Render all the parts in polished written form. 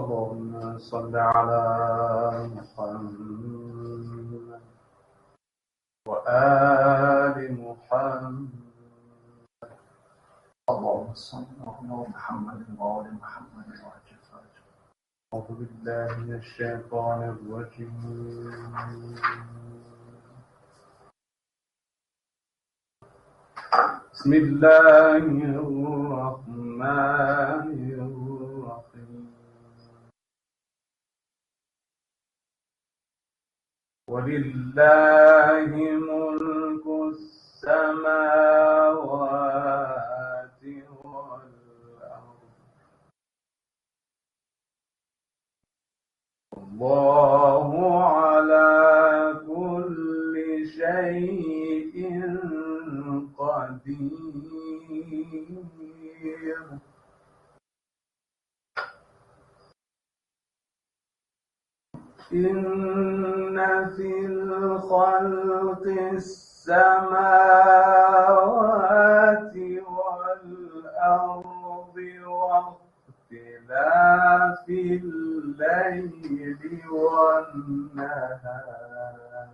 اللهم صل على محمد وآل محمد. اللهم صل على محمد وآل محمد وعجل فرجه. أعوذ بالله من الشيطان الرجيم. بسم الله الرحمن الرحيم. ولله ملك السماوات والأرض والله على كل شيء قدير. إن في الخلق السماوات والأرض واختلاف الليل والنهار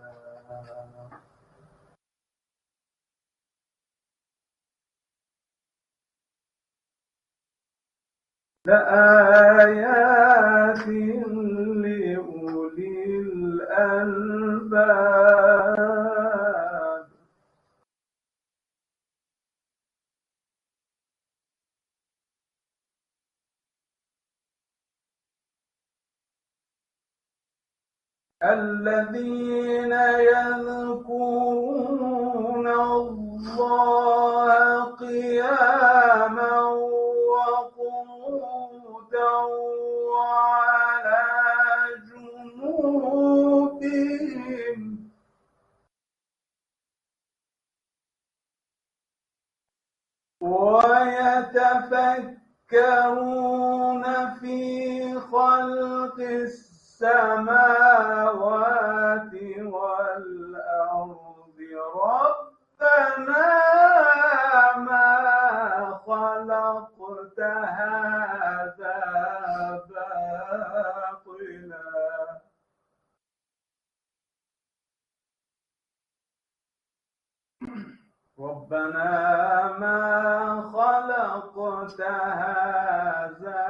لآيات لأولي الألباب. الذين يذكرون الله قياما وقعودا وعلى جنوبهم ويتفكرون في خلق السماوات والأرض ربنا ما خلقت هذا باطلا ربنا ما خلقت هذا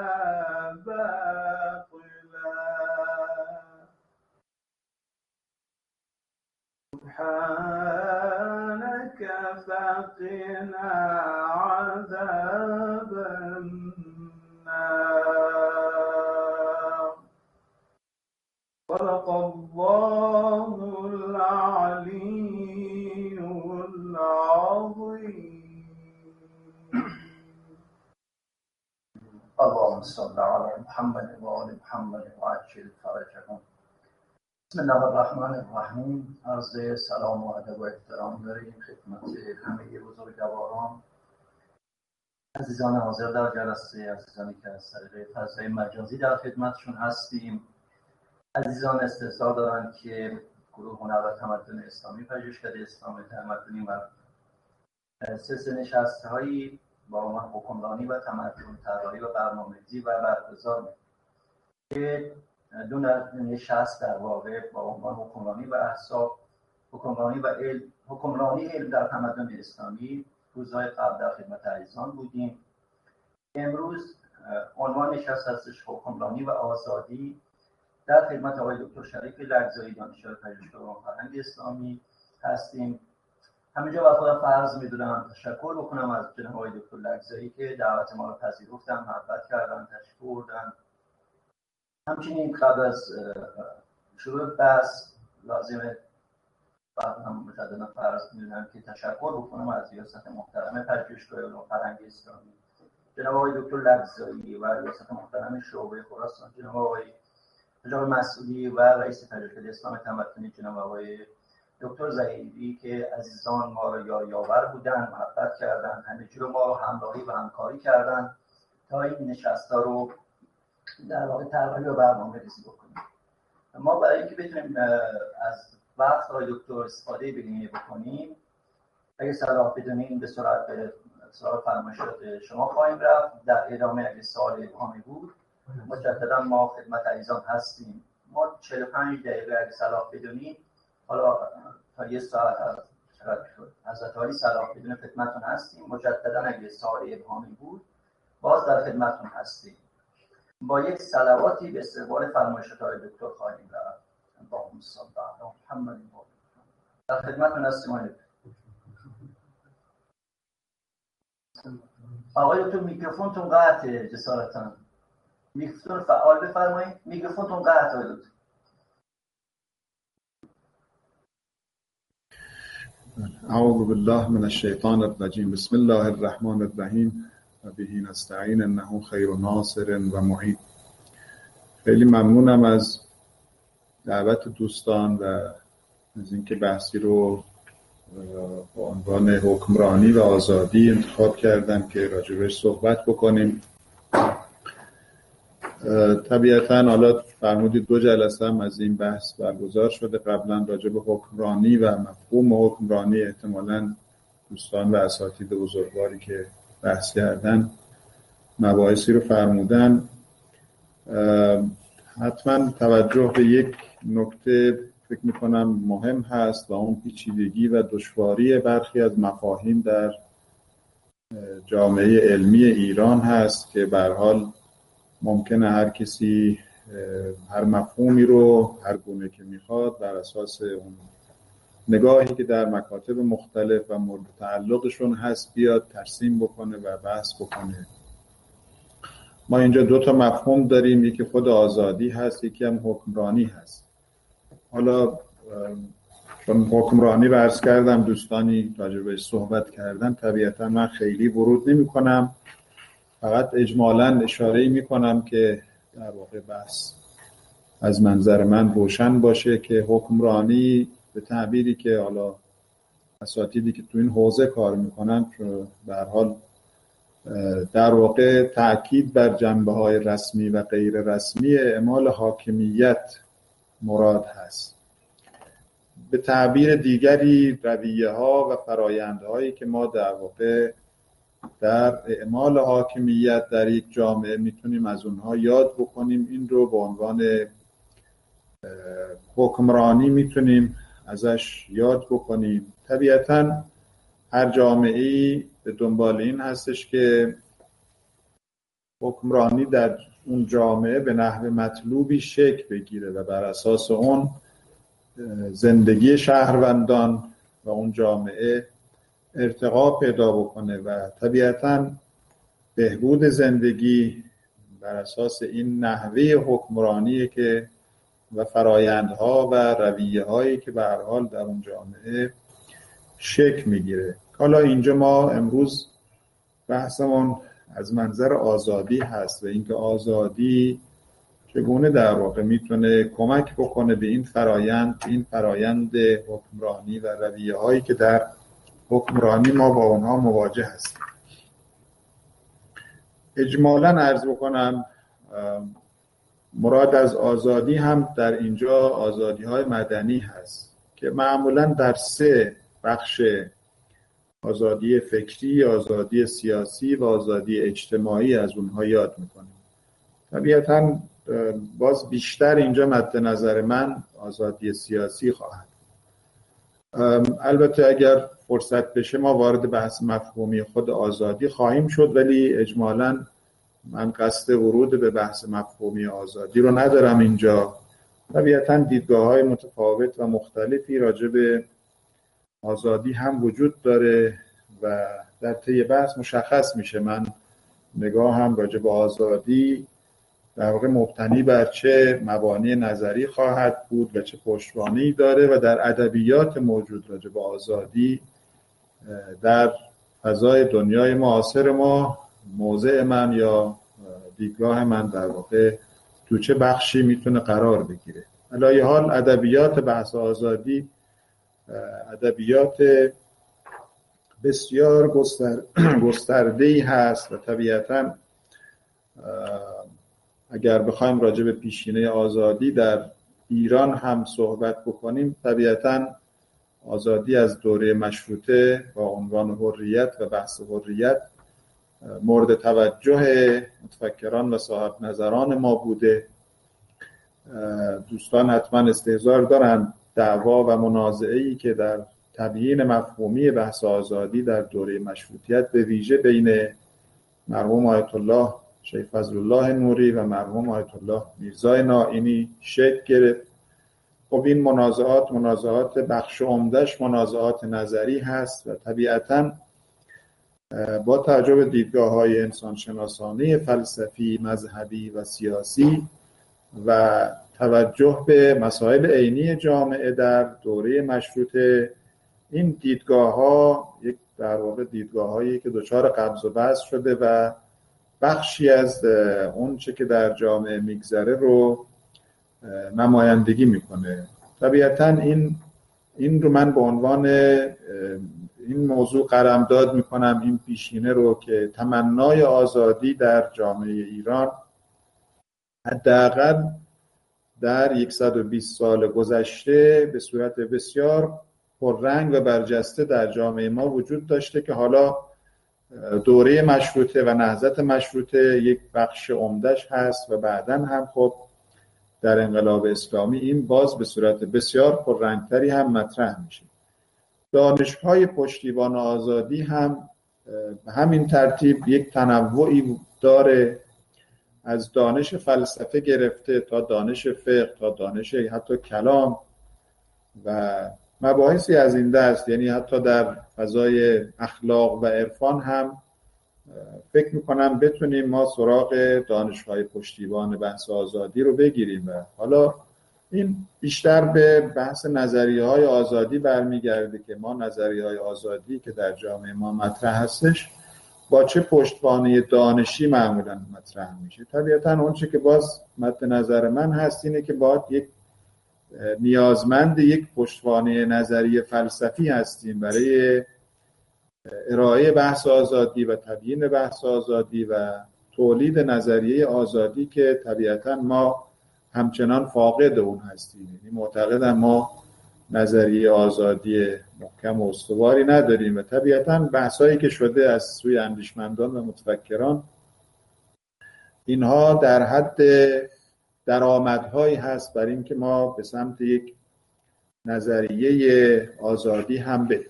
باطلا سبحانك فقنا عذاب النار. صدق الله العلي العظيم. اللهم صل على محمد وآل محمد وعجل فرجهم. بسم الله الرحمن الرحیم. عرض سلام و ادب و احترام داریم خدمت همه بزرگواران، عزیزان حاضر در جلسه، عزیزانی که از طریق فضای مجازی در خدمتشون هستیم، عزیزان استفسار دارن که گروه هنر و تمدن اسلامی پژوهشکده اسلام تمدنی و سلسله نشست‌هایی با عنوان حکمرانی و تمدن طراحی و برنامه‌ریزی و برگزار که دو نشست در واقع با عنوان حکمرانی و احساب، حکمرانی و علم، حکمرانی علم در تمدن اسلامی روزهای قبل در خدمت عزیزان بودیم. امروز عنوان نشست هستش حکمرانی و آزادی در خدمت آقای دکتر شریف لگزایی، دانشیار پژوهشگاه علوم فرهنگ اسلامی هستیم. همینجا با خودم فرض می‌دونم تشکر بکنم از جناب آقای دکتر لگزایی که دعوت ما رو پذیرفتن، محبت کردن، تشریف بردن. همچنین قبل از شروع بحث لازمه هم مجددا فرض می‌دونم که تشکر بکنم از ریاست محترم پژوهشگاه علوم فرهنگ اسلامی جناب آقای دکتر لگزایی و ریاست محترم شعبه خراسان جناب آقای مسئولی و رئیس پژوهشکده اسلام تمدنی جناب آقای دکتر ظهیری که عزیزان ما رو یاور بودن، محبت کردن، همه جور ما رو همراهی و همکاری کردن تا این نشست‌ها رو در واقع طراحی و برنامه‌ریزی بکنیم. ما برای اینکه بتونیم از وقت آقای دکتر استفاده بهینه بکنیم، اگه صلاح بدونین به سرعت فرمایشات شما خواهیم رفت. در ادامه اگه سوال ابهامی بود مجددا ما خدمت عزیزان هستیم. ما 45 دقیقه اگه صلاح بدونید، حالا تا یه ساعت حضرت عالی صلاح بدون خدمتون هستیم. مجددا اگه سوال ابهامی بود باز در خدمتون هستیم. با یک صلواتی به استقبال فرمایشات آقای دکتر خواهیم رفت. اللهم صل علی محمد. در خدمتون هستیم. آقای دکتر میکروفونتون قطعه، جسارتاً میکروفون فعال بفرمایید. میکروفونتون قطعه آقای دکتر. اعوذ بالله من الشیطان الرجیم. بسم الله الرحمن الرحیم و به نستعین انه خیر ناصر و معین. خیلی ممنونم از دعوت دوستان و از اینکه بحثی رو با عنوان حکمرانی و آزادی انتخاب کردم که راجبش صحبت بکنیم. طبیعتاً حالا فرمودید 2 جلسه هم از این بحث برگزار شده قبلا راجب حکمرانی و مفهوم حکمرانی. احتمالاً دوستان و اساتید بزرگواری که بحث کردن مباحثی رو فرمودن. حتما توجه به یک نکته فکر میکنم مهم هست و اون پیچیدگی و دشواری برخی از مفاهیم در جامعه علمی ایران هست که به هر حال ممکنه هر کسی هر مفهومی رو هر گونه که میخواد بر اساس اون نگاهی که در مکاتب مختلف و مورد تعلقشون هست بیاد ترسیم بکنه و بحث بکنه. ما اینجا 2 تا مفهوم داریم، یکی خود آزادی هست، یکی هم حکمرانی هست. حالا چون حکمرانی رو عرض کردم دوستانی راجبش صحبت کردن، طبیعتا من خیلی ورود نمی کنم، فقط اجمالاً اشاره‌ای میکنم که در واقع بحث از منظر من روشن باشه که حکمرانی به تعبیری که حالا اساتیدی که تو این حوزه کار میکنن به هر حال در واقع تأکید بر جنبه‌های رسمی و غیر رسمی اعمال حاکمیت مراد هست. به تعبیر دیگری رویه‌ها و فرآیندهایی که ما در واقع در اعمال حاکمیت در یک جامعه میتونیم از اونها یاد بکنیم، این رو به عنوان حکمرانی میتونیم ازش یاد بکنیم. طبیعتاً هر جامعه‌ای به دنبال این هستش که حکمرانی در اون جامعه به نحو مطلوبی شکل بگیره و بر اساس اون زندگی شهروندان و اون جامعه ارتقا پیدا بکنه و طبیعتاً بهبود زندگی بر اساس این نحوه حکمرانی که و فرایندها و رویه‌هایی که به هر حال در اون جامعه شکل میگیره. حالا اینجا ما امروز بحثمون از منظر آزادی هست و اینکه آزادی چگونه در واقع میتونه کمک بکنه به این فرایند حکمرانی و رویه‌هایی که در حکمرانی ما با اونها مواجه هستیم. اجمالاً عرض بکنم مراد از آزادی هم در اینجا آزادی‌های مدنی هست که معمولاً در 3 بخش آزادی فکری، آزادی سیاسی و آزادی اجتماعی از اونها یاد میکنیم. طبیعتاً باز بیشتر اینجا مد نظر من آزادی سیاسی خواهد. البته اگر فرصت بشه ما وارد بحث مفهومی خود آزادی خواهیم شد، ولی اجمالاً من قصد ورود به بحث مفهومی آزادی رو ندارم اینجا. طبیعتاً دیدگاه‌های متفاوت و مختلفی راجع به آزادی هم وجود داره و در طی بحث مشخص میشه من نگاهم راجع به آزادی در واقع مبتنی بر چه مبانی نظری خواهد بود و چه پشتوانه‌ای داره و در ادبیات موجود راجع به آزادی در فضای دنیای معاصر ما موضع من یا دیدگاه من در واقع تو چه بخشی میتونه قرار بگیره. علی حال ادبیات بحث آزادی ادبیات بسیار گسترده‌ای هست و طبیعتاً اگر بخوایم راجع به پیشینه آزادی در ایران هم صحبت بکنیم، طبیعتاً آزادی از دوره مشروطه با عنوان حریت و بحث حریت مورد توجه متفکران و صاحب نظران ما بوده. دوستان حتما استحضار دارن دعوا و منازعه‌ای که در تبیین مفهومی بحث آزادی در دوره مشروطیت به ویژه بین مرحوم آیت الله شیخ فضل الله نوری و مرحوم آیت الله میرزای نائینی شکل گرفت. خب این منازعات بخش عمده‌اش منازعات نظری هست و طبیعتاً با توجه به دیدگاه‌های انسانشناسانه فلسفی، مذهبی و سیاسی و توجه به مسائل عینی جامعه در دوره مشروطه، این دیدگاه‌ها یک در واقع دیدگاه‌هایی که دچار قبض و بسط شده و بخشی از اون چه که در جامعه میگذره رو نمایندگی میکنه. طبیعتاً این رو من به عنوان این موضوع قلمداد میکنم، این پیشینه رو که تمنای آزادی در جامعه ایران حداقل در 120 سال گذشته به صورت بسیار پررنگ و برجسته در جامعه ما وجود داشته که حالا دوره مشروطه و نهضت مشروطه یک بخش عمده‌اش هست و بعداً هم خب در انقلاب اسلامی این باز به صورت بسیار پررنگتری هم مطرح میشه. دانش‌های پشتیبان آزادی هم به همین ترتیب یک تنوعی داره، از دانش فلسفه گرفته تا دانش فقه تا دانش حتی کلام و مباحثی از این دست، یعنی حتی در فضای اخلاق و عرفان هم فکر میکنم بتونیم ما سراغ دانش‌های پشتیبان بحث آزادی رو بگیریم. و حالا این بیشتر به بحث نظریه‌های آزادی برمیگرده که ما نظریه‌های آزادی که در جامعه ما مطرح هستش با چه پشتوانه دانشی معمولاً مطرح میشه. طبیعتاً اون چه که باز مد نظر من هست اینه که باید نیازمند یک پشتوانه نظری فلسفی هستیم برای ارائه بحث آزادی و تبیین بحث آزادی و تولید نظریه آزادی که طبیعتاً ما همچنان فاقد اون هستیم. یعنی معتقدم ما نظریه آزادی محکم و استواری نداریم و طبیعتاً بحثایی که شده از سوی اندیشمندان و متفکران اینها در حد درآمدهایی هست برای اینکه ما به سمت یک نظریه آزادی هم بریم.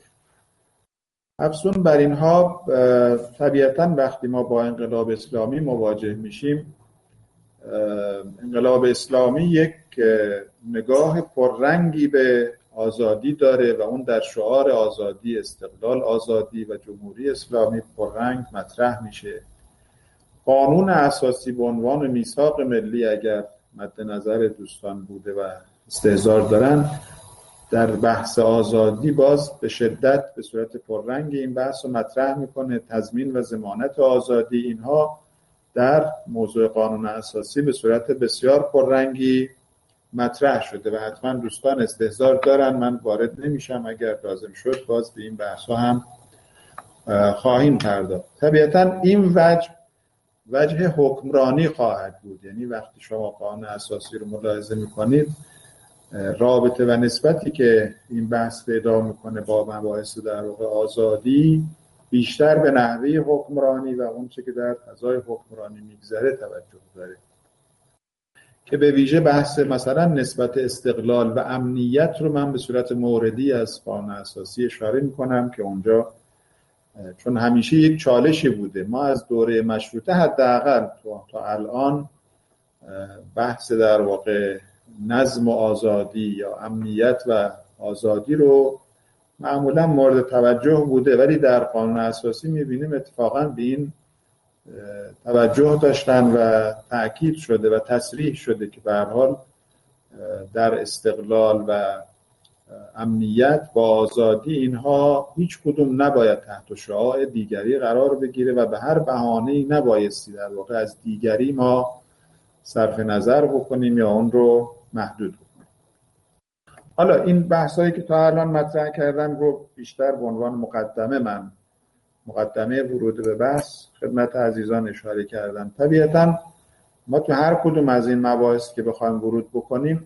افزون بر اینها طبیعتاً وقتی ما با انقلاب اسلامی مواجه میشیم، انقلاب اسلامی یک نگاه پررنگی به آزادی داره و اون در شعار آزادی، استقلال آزادی و جمهوری اسلامی پررنگ مطرح میشه. قانون اساسی به عنوان میثاق ملی اگر مد نظر دوستان بوده و استحضار دارن، در بحث آزادی باز به شدت به صورت پررنگ این بحث رو مطرح میکنه. تضمین و ضمانت آزادی، اینها در موضوع قانون اساسی به صورت بسیار پررنگی مطرح شده و حتما دوستان استحضار دارن، من وارد نمیشم، اگر لازم شد باز به این بحث هم خواهیم پرداخت. طبیعتا این وجه حکمرانی خواهد بود، یعنی وقتی شما قانون اساسی رو ملاحظه میکنید رابطه و نسبتی که این بحث پیدا میکنه با مباحث در واقع آزادی بیشتر به نحوه حکمرانی و اون چه که در فضای حکمرانی میگذره توجه داره، که به ویژه بحث مثلا نسبت استقلال و امنیت رو من به صورت موردی از قانون اساسی اشاره میکنم که اونجا چون همیشه یک چالشی بوده. ما از دوره مشروطه حداقل تا الان بحث در واقع نظم و آزادی یا امنیت و آزادی رو معمولا مورد توجه بوده، ولی در قانون اساسی میبینیم اتفاقا به این توجه داشتن و تأکید شده و تصریح شده که به هر حال در استقلال و امنیت با آزادی اینها هیچ کدوم نباید تحت شعاع دیگری قرار بگیره و به هر بهانه‌ای نبایستی در واقع از دیگری ما صرف نظر بکنیم یا اون رو محدود بکنیم. حالا این بحثایی که تا الان مطرح کردم رو بیشتر به عنوان مقدمه ورود به بحث خدمت عزیزان اشاره کردم. طبیعتاً ما تو هر کدوم از این مباحث که بخوایم ورود بکنیم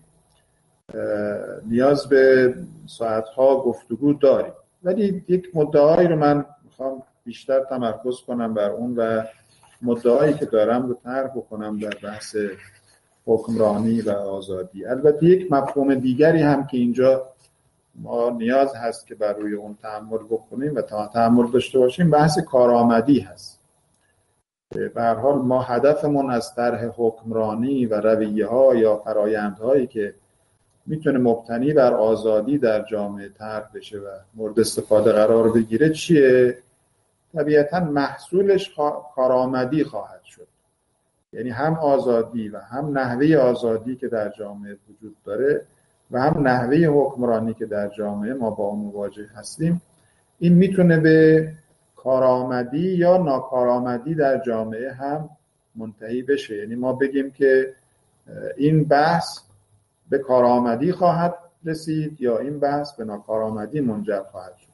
نیاز به ساعتها گفتگو داریم، ولی یک مدعایی رو من میخوام بیشتر تمرکز کنم بر اون و مدعایی که دارم رو طرح بکنم در بحث حکمرانی و آزادی. البته یک مفهوم دیگری هم که اینجا ما نیاز هست که بر روی اون تأمل بکنیم و تأمل داشته باشیم بحث کارآمدی هست. به هر حال ما هدفمون از طرح حکمرانی و رویه‌ها یا فرآیندهایی که میتونه مبتنی بر آزادی در جامعه طرح بشه و مورد استفاده قرار بگیره چیه؟ طبیعتاً محصولش کارآمدی خواهد شد. یعنی هم آزادی و هم نحوه آزادی که در جامعه وجود داره و هم نحوه حکمرانی که در جامعه ما با اون مواجه هستیم، این میتونه به کارآمدی یا ناکارآمدی در جامعه هم منتهی بشه. یعنی ما بگیم که این بحث به کارآمدی خواهد رسید یا این بحث به ناکارآمدی منجر خواهد شد.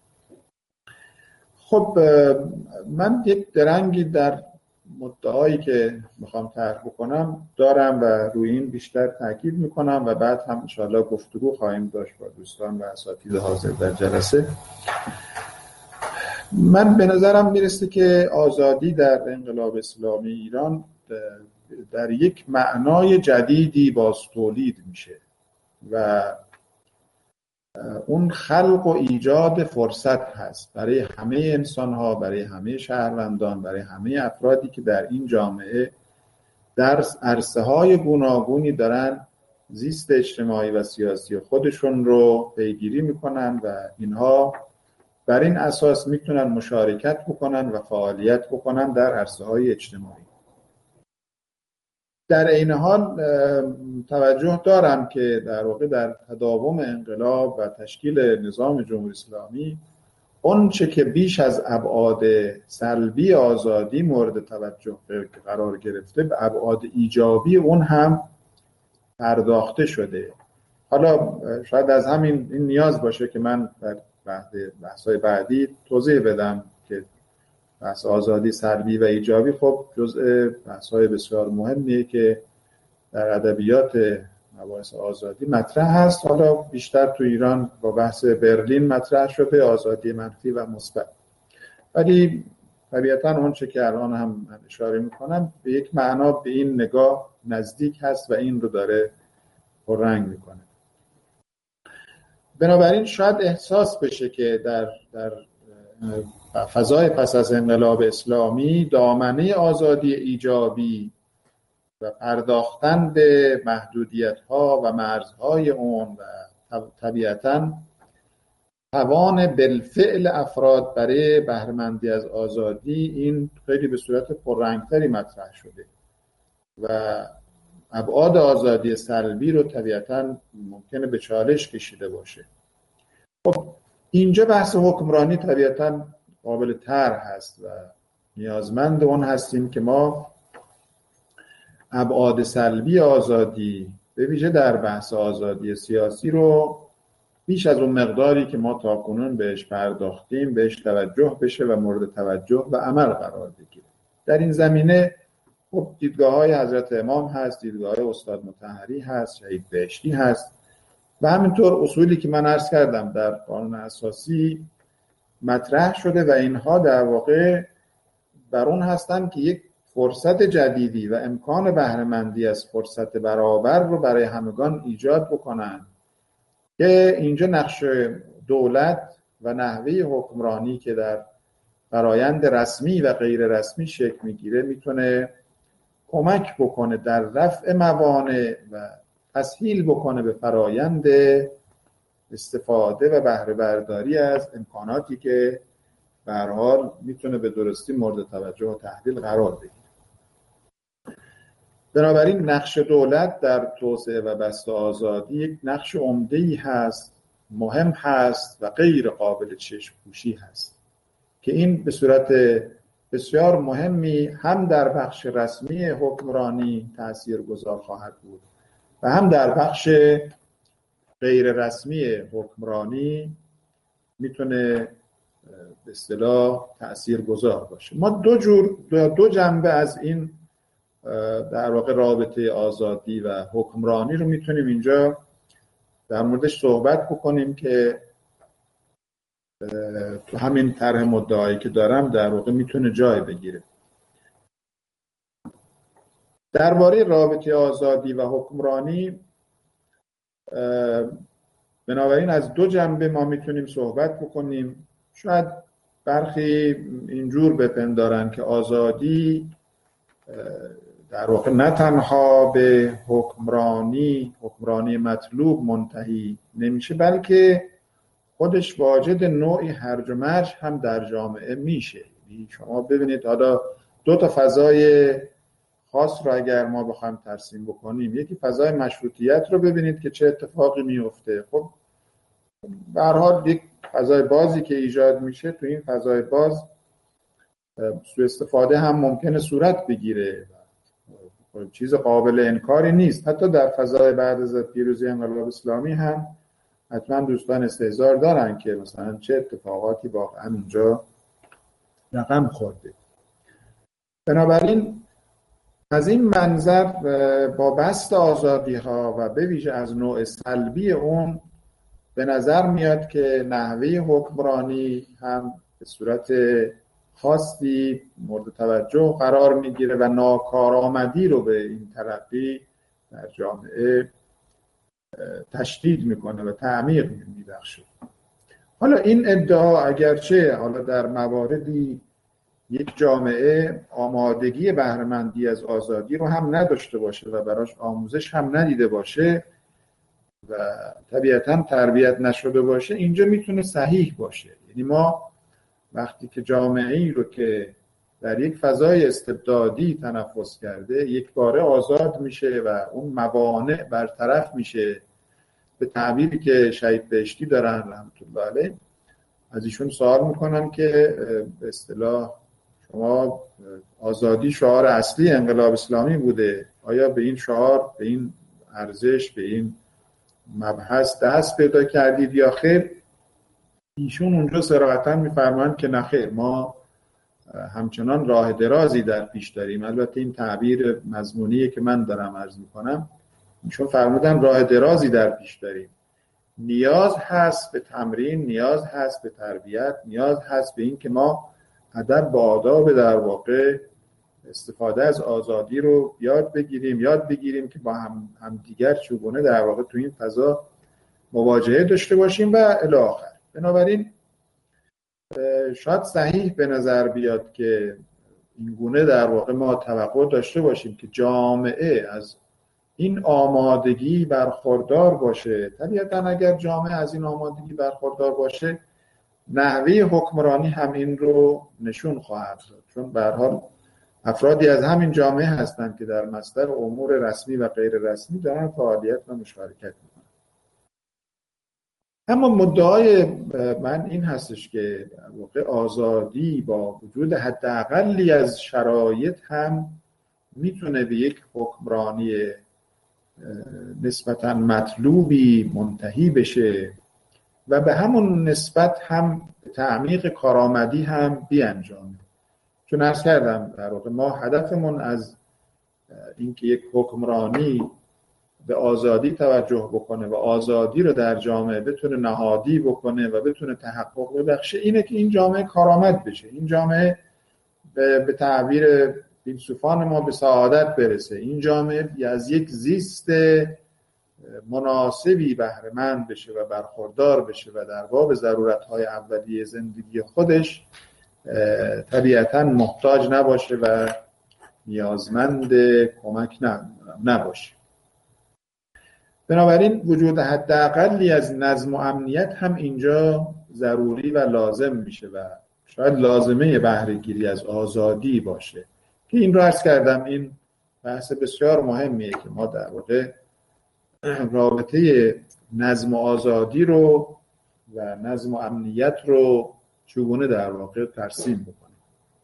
خب من یک درنگی در مدعایی که میخوام طرح بکنم دارم و روی این بیشتر تاکید میکنم و بعد هم انشاءالله گفتگو خواهیم داشت با دوستان و اساتید حاضر در جلسه. من به نظرم میرسه که آزادی در انقلاب اسلامی ایران در یک معنای جدیدی باز تولید میشه و اون خلق و ایجاد فرصت هست برای همه انسان‌ها، برای همه شهروندان، برای همه افرادی که در این جامعه در عرصه‌های گوناگونی دارن زیست اجتماعی و سیاسی خودشون رو پیگیری میکنن و اینها بر این اساس میتونن مشارکت بکنن و فعالیت بکنن در عرصه‌های اجتماعی. در این حال توجه دارم که در واقع در تداوم انقلاب و تشکیل نظام جمهوری اسلامی اون چه که بیش از ابعاد سلبی آزادی مورد توجه قرار گرفته به ابعاد ایجابی اون هم پرداخته شده. حالا شاید از همین این نیاز باشه که من در بحث‌های بعدی توضیح بدم که بحث آزادی سلبی و ایجابی خب جزء بحث‌های بسیار مهمیه که در ادبیات مباحث آزادی مطرح هست. حالا بیشتر تو ایران با بحث برلین مطرح شده، آزادی منفی و مثبت. ولی طبیعتاً اون چه که الان هم من اشاره میکنم به یک معنا به این نگاه نزدیک هست و این رو داره پررنگ میکنه. بنابراین شاید احساس بشه که در فضای پس از انقلاب اسلامی دامنه آزادی ایجابی و پرداختن به محدودیت‌ها و مرزهای اون و طبیعتاً توان بالفعل افراد برای بهره‌مندی از آزادی این خیلی به صورت پررنگتری مطرح شده و ابعاد آزادی سلبی رو طبیعتاً ممکنه به چالش کشیده باشه. خب اینجا بحث حکمرانی طبیعتاً قابل طرح هست و نیازمند اون هستیم که ما ابعاد سلبی آزادی به ویژه در بحث آزادی سیاسی رو بیش از اون مقداری که ما تاکنون بهش پرداختیم بهش توجه بشه و مورد توجه و عمل قرار بگیره. در این زمینه خب دیدگاه‌های حضرت امام هست، دیدگاه‌های استاد مطهری هست، شهید بهشتی هست و همینطور اصولی که من عرض کردم در قانون اساسی مطرح شده و اینها در واقع بر اون هستن که یک فرصت جدیدی و امکان بهره‌مندی از فرصت برابر رو برای همگان ایجاد بکنن که اینجا نقش دولت و نحوه حکمرانی که در فرایند رسمی و غیر رسمی شکل میگیره میتونه کمک بکنه در رفع موانع و تسهیل بکنه به فرایند استفاده و بهره برداری از امکاناتی که به هر حال میتونه به درستی مورد توجه و تحلیل قرار بگیره. بنابراین نقش دولت در توسعه و بسط آزادی یک نقش عمده‌ای هست، مهم هست و غیر قابل چشم‌پوشی هست که این به صورت بسیار مهمی هم در بخش رسمی حکمرانی تاثیرگذار خواهد بود و هم در بخش غیر رسمی حکمرانی میتونه به اصطلاح تاثیرگذار باشه. ما دو جنبه از این در واقع رابطه آزادی و حکمرانی رو میتونیم اینجا در موردش صحبت بکنیم که تو همین طرح مدعایی که دارم در واقع میتونه جای بگیره. درباره رابطه آزادی و حکمرانی بنابراین از دو جنبه ما میتونیم صحبت بکنیم. شاید برخی اینجور بپندارن که آزادی در واقع نه تنها به حکمرانی مطلوب منتهی نمیشه، بلکه خودش واجد نوعی هرج و مرج هم در جامعه میشه. شما ببینید حالا دو تا فضای خاص رو اگر ما بخوایم ترسیم بکنیم، یکی فضای مشروطیت رو ببینید که چه اتفاقی میفته. خب به هر حال یک فضای بازی که ایجاد میشه، تو این فضای باز سوء استفاده هم ممکنه صورت بگیره، چیز قابل انکاری نیست. حتی در فضای بعد از پیروزی انقلاب اسلامی هم حتما دوستان استحضار دارن که مثلا چه اتفاقاتی واقعا اونجا رقم خورده. بنابراین از این منظر با بسط آزادی ها و به ویژه از نوع سلبی اون به نظر میاد که نحوه حکمرانی هم به صورت خاصی مورد توجه قرار میگیره و ناکارآمدی رو به این ترقی در جامعه تشدید میکنه و تعمیق میبخشه. حالا این ادعا اگرچه حالا در مواردی یک جامعه آمادگی بهره‌مندی از آزادی رو هم نداشته باشه و براش آموزش هم ندیده باشه و طبیعتاً تربیت نشده باشه، اینجا میتونه صحیح باشه. یعنی ما وقتی که جامعه ای رو که در یک فضای استبدادی تنفس کرده یک باره آزاد میشه و اون موانع برطرف میشه، به تعبیری که شهید بهشتی دارن رحمت الله علیه، از ایشون سوال میکنن که به اصطلاح شما آزادی شعار اصلی انقلاب اسلامی بوده، آیا به این شعار، به این ارزش، به این مبحث دست پیدا کردید یا خیر؟ ایشون اونجا صراحتاً میفرمایند که نه خیر، ما همچنان راه درازی در پیش داریم. البته این تعبیر مضمونیه که من دارم عرض میکنم. ایشون فرمودن راه درازی در پیش داریم، نیاز هست به تمرین، نیاز هست به تربیت، نیاز هست به این که ما ادب با آداب در واقع استفاده از آزادی رو یاد بگیریم که با هم دیگر چگونه در واقع تو این فضا مواجهه داشته باشیم و الی آخر. بنابراین شاید صحیح به نظر بیاد که این گونه در واقع ما توقع داشته باشیم که جامعه از این آمادگی برخوردار باشه. طبیعتاً اگر جامعه از این آمادگی برخوردار باشه، نحوه حکمرانی هم این رو نشون خواهد داد، چون به هر حال افرادی از همین جامعه هستند که در مصدر امور رسمی و غیر رسمی دارن فعالیت و مشارکت میکنن. اما مدعای من این هستش که در واقع آزادی با وجود حداقلی از شرایط هم میتونه به یک حکمرانی نسبتاً مطلوبی منتهی بشه و به همون نسبت هم تعمیق کارآمدی هم بیانجامه. چون عرض کردم در واقع ما هدفمون از اینکه یک حکمرانی به آزادی توجه بکنه و آزادی رو در جامعه بتونه نهادی بکنه و بتونه تحقق ببخشه اینه که این جامعه کارآمد بشه، این جامعه به تعبیر فیلسوفان ما به سعادت برسه، این جامعه از یک زیست مناسبی بهره‌مند بشه و برخوردار بشه و در باب ضرورت‌های اولیه زندگی خودش طبیعتاً محتاج نباشه و نیازمند کمک نباشه. بنابراین وجود حداقلی از نظم و امنیت هم اینجا ضروری و لازم میشه و شاید لازمه بهره‌گیری از آزادی باشه که این رو عرض کردم. این بحث بسیار مهمیه که ما در واقع رابطه نظم و آزادی رو و نظم و امنیت رو چگونه در واقع ترسیم بکنیم،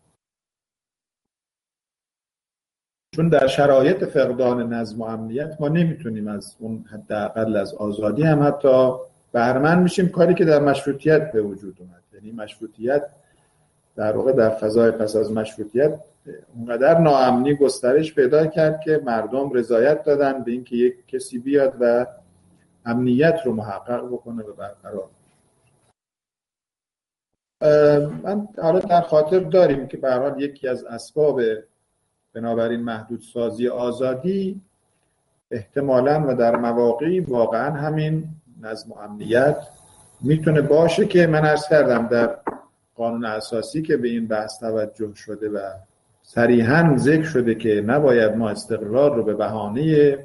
چون در شرایط فقدان نظم و امنیت ما نمیتونیم از اون حداقل از آزادی هم حتی بهره‌مند میشیم، کاری که در مشروطیت به وجود اومد. یعنی مشروطیت در واقع در فضای پس از مشروطیت اونقدر ناامنی گسترش پیدا کرد که مردم رضایت دادن به اینکه یک کسی بیاد و امنیت رو محقق بکنه و برقرار. من حالا در خاطر داریم که به هر حال یکی از اسباب بنابراین محدودسازی آزادی احتمالاً و در مواقعی واقعاً همین نظم و امنیت میتونه باشه که من عرض کردم در قانون اساسی که به این بحث توجه شده و صریحاً ذکر شده که نباید ما استقلال رو به بهانه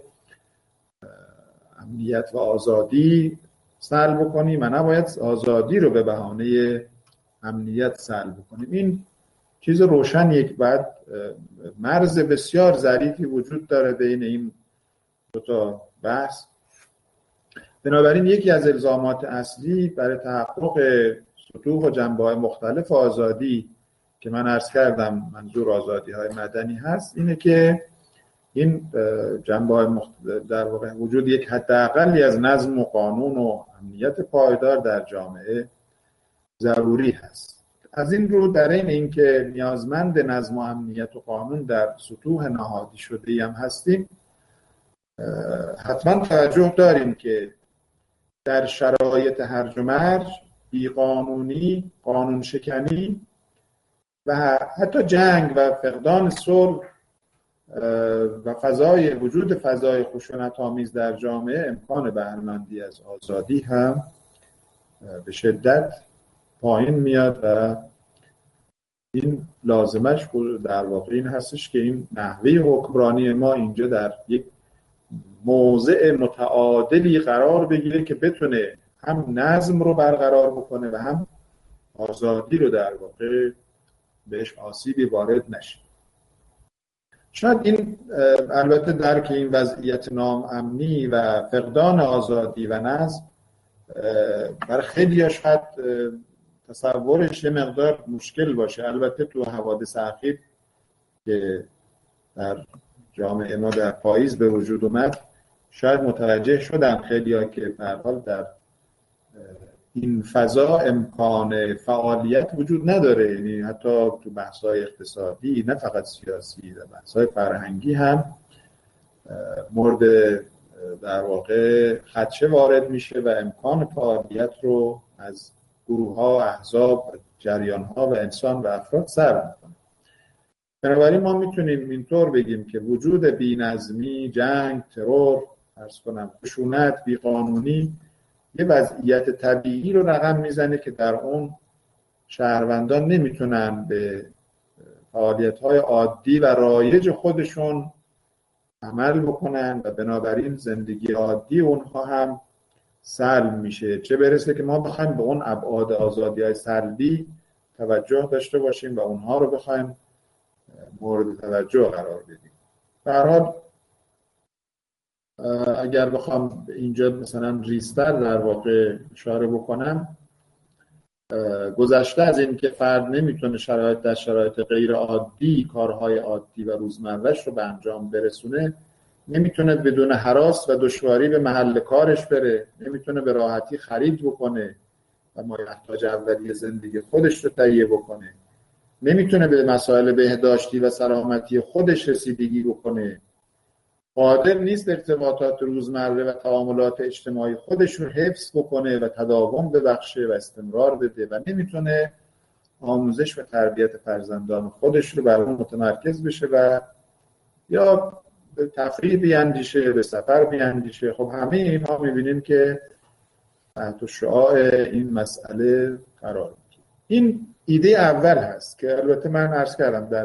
امنیت و آزادی سلب کنیم و نباید آزادی رو به بهانه امنیت سلب کنیم. این چیز روشنیه که بعد مرز بسیار ظریفی وجود داره بین این دو تا بحث. بنابراین یکی از الزامات اصلی برای تحقق سطوح و جنبه‌های مختلف آزادی که من عرض کردم منظور آزادی‌های مدنی هست اینه که این جنبه‌های در واقع وجود یک حداقلی از نظم و قانون و امنیت پایدار در جامعه ضروری هست. از این رو در این که نیازمند نظم و امنیت و قانون در سطوح نهادی شده‌ای هم هستیم، حتما توجه داریم که در شرایط هرج و مرج، بیقانونی، قانون شکنی و حتی جنگ و فقدان صلح و وجود فضای خشونت‌آمیز در جامعه امکان بهره‌مندی از آزادی هم به شدت پایین میاد و این لازمش در واقع این هستش که این نحوه حکمرانی ما اینجا در یک موضع متعادلی قرار بگیره که بتونه هم نظم رو برقرار بکنه و هم آزادی رو در واقع بهش آسیبی وارد نشه. شاید این البته درک این وضعیت ناامنی و فقدان آزادی و نظم برای خیلی شاید تصورش یه مقدار مشکل باشه. البته تو حوادث اخیر که در جامعه ما در پاییز به وجود اومد شاید متوجه شدن خیلی‌ها که به هر حال در این فضا امکان فعالیت وجود نداره، یعنی حتی تو بحث‌های اقتصادی نه فقط سیاسی، در بحث‌های فرهنگی هم مورد در واقع خدشه وارد میشه و امکان فعالیت رو از گروه‌ها، احزاب، جریان‌ها و انسان و افراد سلب می‌کنه. بنابراین ما میتونیم اینطور بگیم که وجود بی‌نظمی، جنگ، ترور، خشونت، بیقانونی یه وضعیت طبیعی رو رقم میزنه که در اون شهروندان نمیتونن به فعالیت‌های عادی و رایج خودشون عمل بکنن و بنابراین زندگی عادی اونها هم سلب میشه. چه برسه که ما بخوایم به اون ابعاد آزادی‌های سلبی توجه داشته باشیم و اونها رو بخوایم مورد توجه قرار بدیم. به هر حال اگر بخوام اینجا مثلا ریزتر در واقع اشاره بکنم، گذشته از این که فرد نمیتونه در شرایط غیر عادی کارهای عادی و روزمره‌اش رو به انجام برسونه، نمیتونه بدون هراس و دشواری به محل کارش بره، نمیتونه به راحتی خرید بکنه و مایحتاج اولیه زندگی خودش رو تهیه بکنه، نمیتونه به مسائل بهداشتی و سلامتی خودش رسیدگی بکنه، قادر نیست ارتباطات روزمره و تعاملات اجتماعی خودش رو حفظ بکنه و تداوم ببخشه و استمرار بده و نمیتونه آموزش و تربیت فرزندان خودش رو بر اون متمرکز بشه و یا به تفریح بیاندیشه، به سفر بیاندیشه. خب همه اینها میبینیم که تحت شعاع این مسئله قرار میگیره. این ایده اول هست که البته من عرض کردم در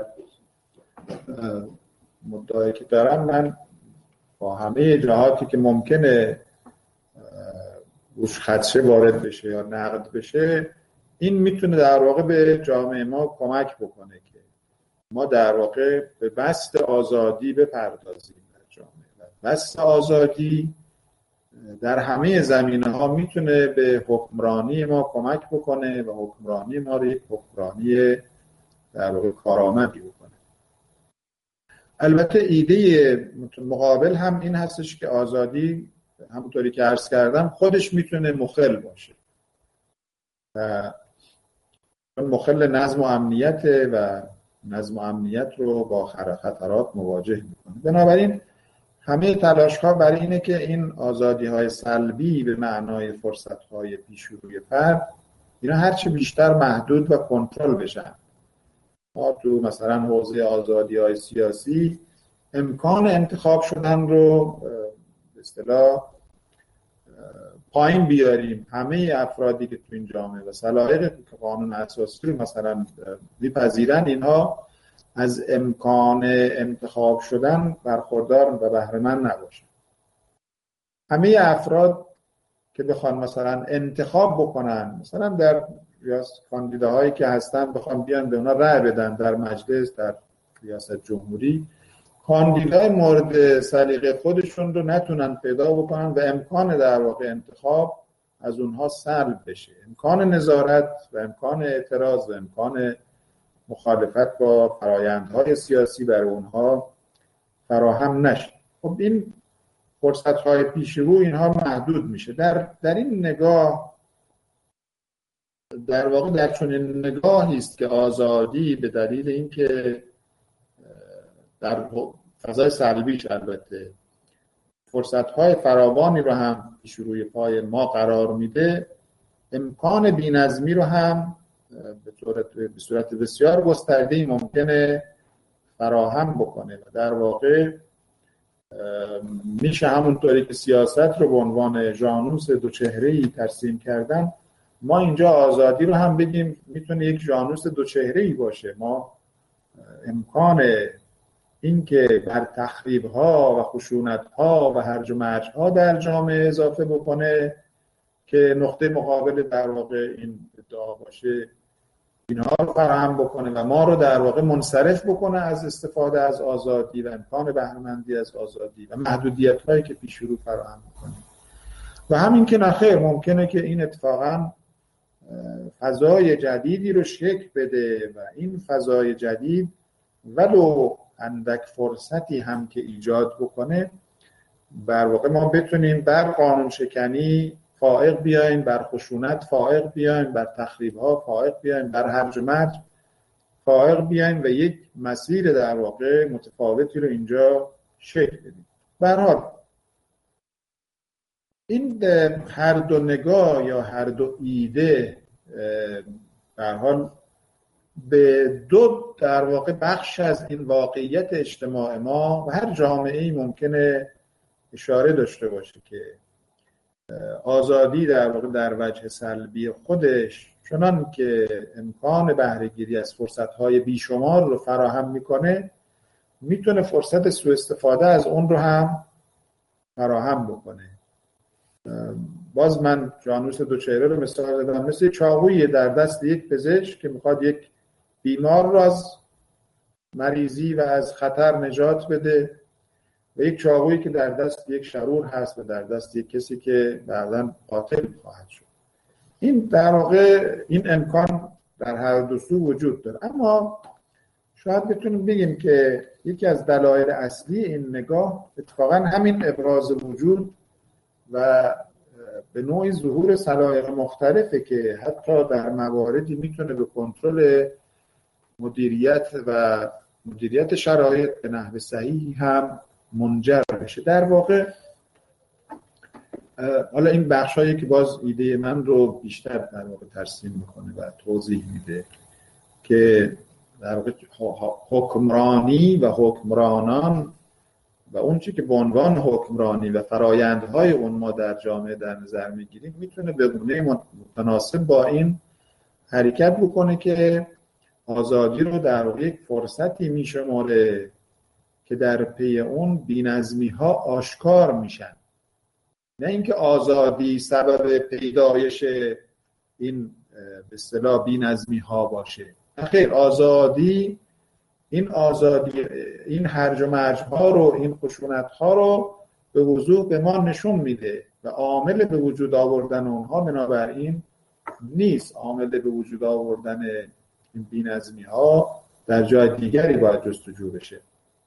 مدعایی که دارم من با همه جهاتی که ممکنه روش خدشه وارد بشه یا نقد بشه، این میتونه در واقع به جامعه ما کمک بکنه که ما در واقع به بسط آزادی بپردازیم در جامعه. بسط آزادی در همه زمینه‌ها میتونه به حکمرانی ما کمک بکنه و حکمرانی ما رو یک حکمرانی در واقع کارآمدی بکنه. البته ایده مقابل هم این هستش که آزادی همونطوری که عرض کردم خودش میتونه مخل باشه و مخل نظم و امنیت و نظم و امنیت رو با خطرات مواجه میکنه. بنابراین همه تلاش‌ها برای اینه که این آزادی‌های سلبی به معنای فرصت‌های پیش‌روی فرد اینا هرچی بیشتر محدود و کنترل بشن. ما تو مثلا حوزه آزادی‌های سیاسی امکان انتخاب شدن رو به اصطلاح پایین بیاریم. همه افرادی که تو این جامعه و صلاحیت قانون اساسی رو مثلا میپذیرن، اینها از امکان انتخاب شدن برخوردار و بهره مند نباشن. همه افراد که بخوان مثلا انتخاب بکنن، مثلا در کاندیداهایی که هستن بخوان بیان به اونا رأی بدن در مجلس، در ریاست جمهوری، کاندیدای مورد سلیقه خودشون رو نتونن پیدا بکنن و امکان در واقع انتخاب از اونها سلب بشه، امکان نظارت و امکان اعتراض و امکان مخالفت با فرایندهای سیاسی برای اونها فراهم نشه. خب این فرصت‌های پیش رو اینها محدود میشه. در این نگاه در واقع در چنین نگاهی است که آزادی به دلیل اینکه در فضای سلبیش البته فرصت‌های فراوانی رو هم پیش روی پای ما قرار میده، امکان بی‌نظمی رو هم به صورت بسیار گسترده‌ای ممکنه فراهم بکنه و در واقع میشه همونطوری که سیاست رو به عنوان ژانوس دو چهره‌ای ترسیم کردن، ما اینجا آزادی رو هم بگیم میتونه یک ژانوس دو چهره‌ای باشه. ما امکان این که بر تخریب‌ها و خشونت‌ها و هرج و مرج‌ها در جامعه اضافه بکنه که نقطه مقابل در واقع این ادعا باشه، اینها رو فراهم بکنه و ما رو در واقع منصرف بکنه از استفاده از آزادی و امکان بهره‌مندی از آزادی و محدودیت‌هایی که پیش رو فراهم بکنه. و همین که نخیر ممکنه که این اتفاقا فضای جدیدی رو شکل بده و این فضای جدید ولو اندک فرصتی هم که ایجاد بکنه، بر واقع ما بتونیم بر قانون شکنی فائق بیایم، بر خشونت فائق بیایم، بر تخریب‌ها فائق بیایم، بر هرج و مرج فائق بیایم و یک مسیر در واقع متفاوتی رو اینجا شکل بدیم. به هر حال این هر دو نگاه یا هر دو ایده به هر حال به دو در واقع بخش از این واقعیت اجتماع ما و هر جامعه‌ای ممکنه اشاره داشته باشه که آزادی در واقع در وجه سلبی خودش چنان که امکان بهره‌گیری از فرصت‌های بیشمار رو فراهم میکنه، میتونه فرصت سوء استفاده از اون رو هم فراهم بکنه. باز من جانوس دو چهره رو مثال زدم، مثل چاقویی در دست یک پزشک که میخواد یک بیمار رو از مریضی و از خطر نجات بده و یک چاقویی که در دست یک شرور هست و در دست یک کسی که بعداً قاتل خواهد شد. این در واقع این امکان در هر دو سو وجود داره. اما شاید بتونیم بگیم که یکی از دلایل اصلی این نگاه اتفاقاً همین ابراز وجود و به نوعی ظهور سلایق مختلفه که حتی در مواردی میتونه به کنترل مدیریت شرایط به نحو صحیحی هم منجر بشه. در واقع حالا این بخشایی که باز ایده من رو بیشتر در واقع ترسیم میکنه و توضیح میده که در واقع حکمرانی و حکمرانان و اون چی که به عنوان حکمرانی و فرایندهای اون ما در جامعه در نظر میگیریم میتونه به گونه متناسب با این حرکت بکنه که آزادی رو در واقع یک فرصتی میشماره که در پی اون بی‌نظمی‌ها آشکار میشن، نه اینکه آزادی سبب پیدایش این به اصطلاح بی‌نظمی‌ها باشه. خیر، آزادی این هرج و مرج‌ها رو، این خشونت‌ها رو به وضوح به ما نشون میده و عامل به وجود آوردن اونها بنابراین نیست. عامل به وجود آوردن این بی‌نظمی‌ها در جای دیگری باید جستجو بشه.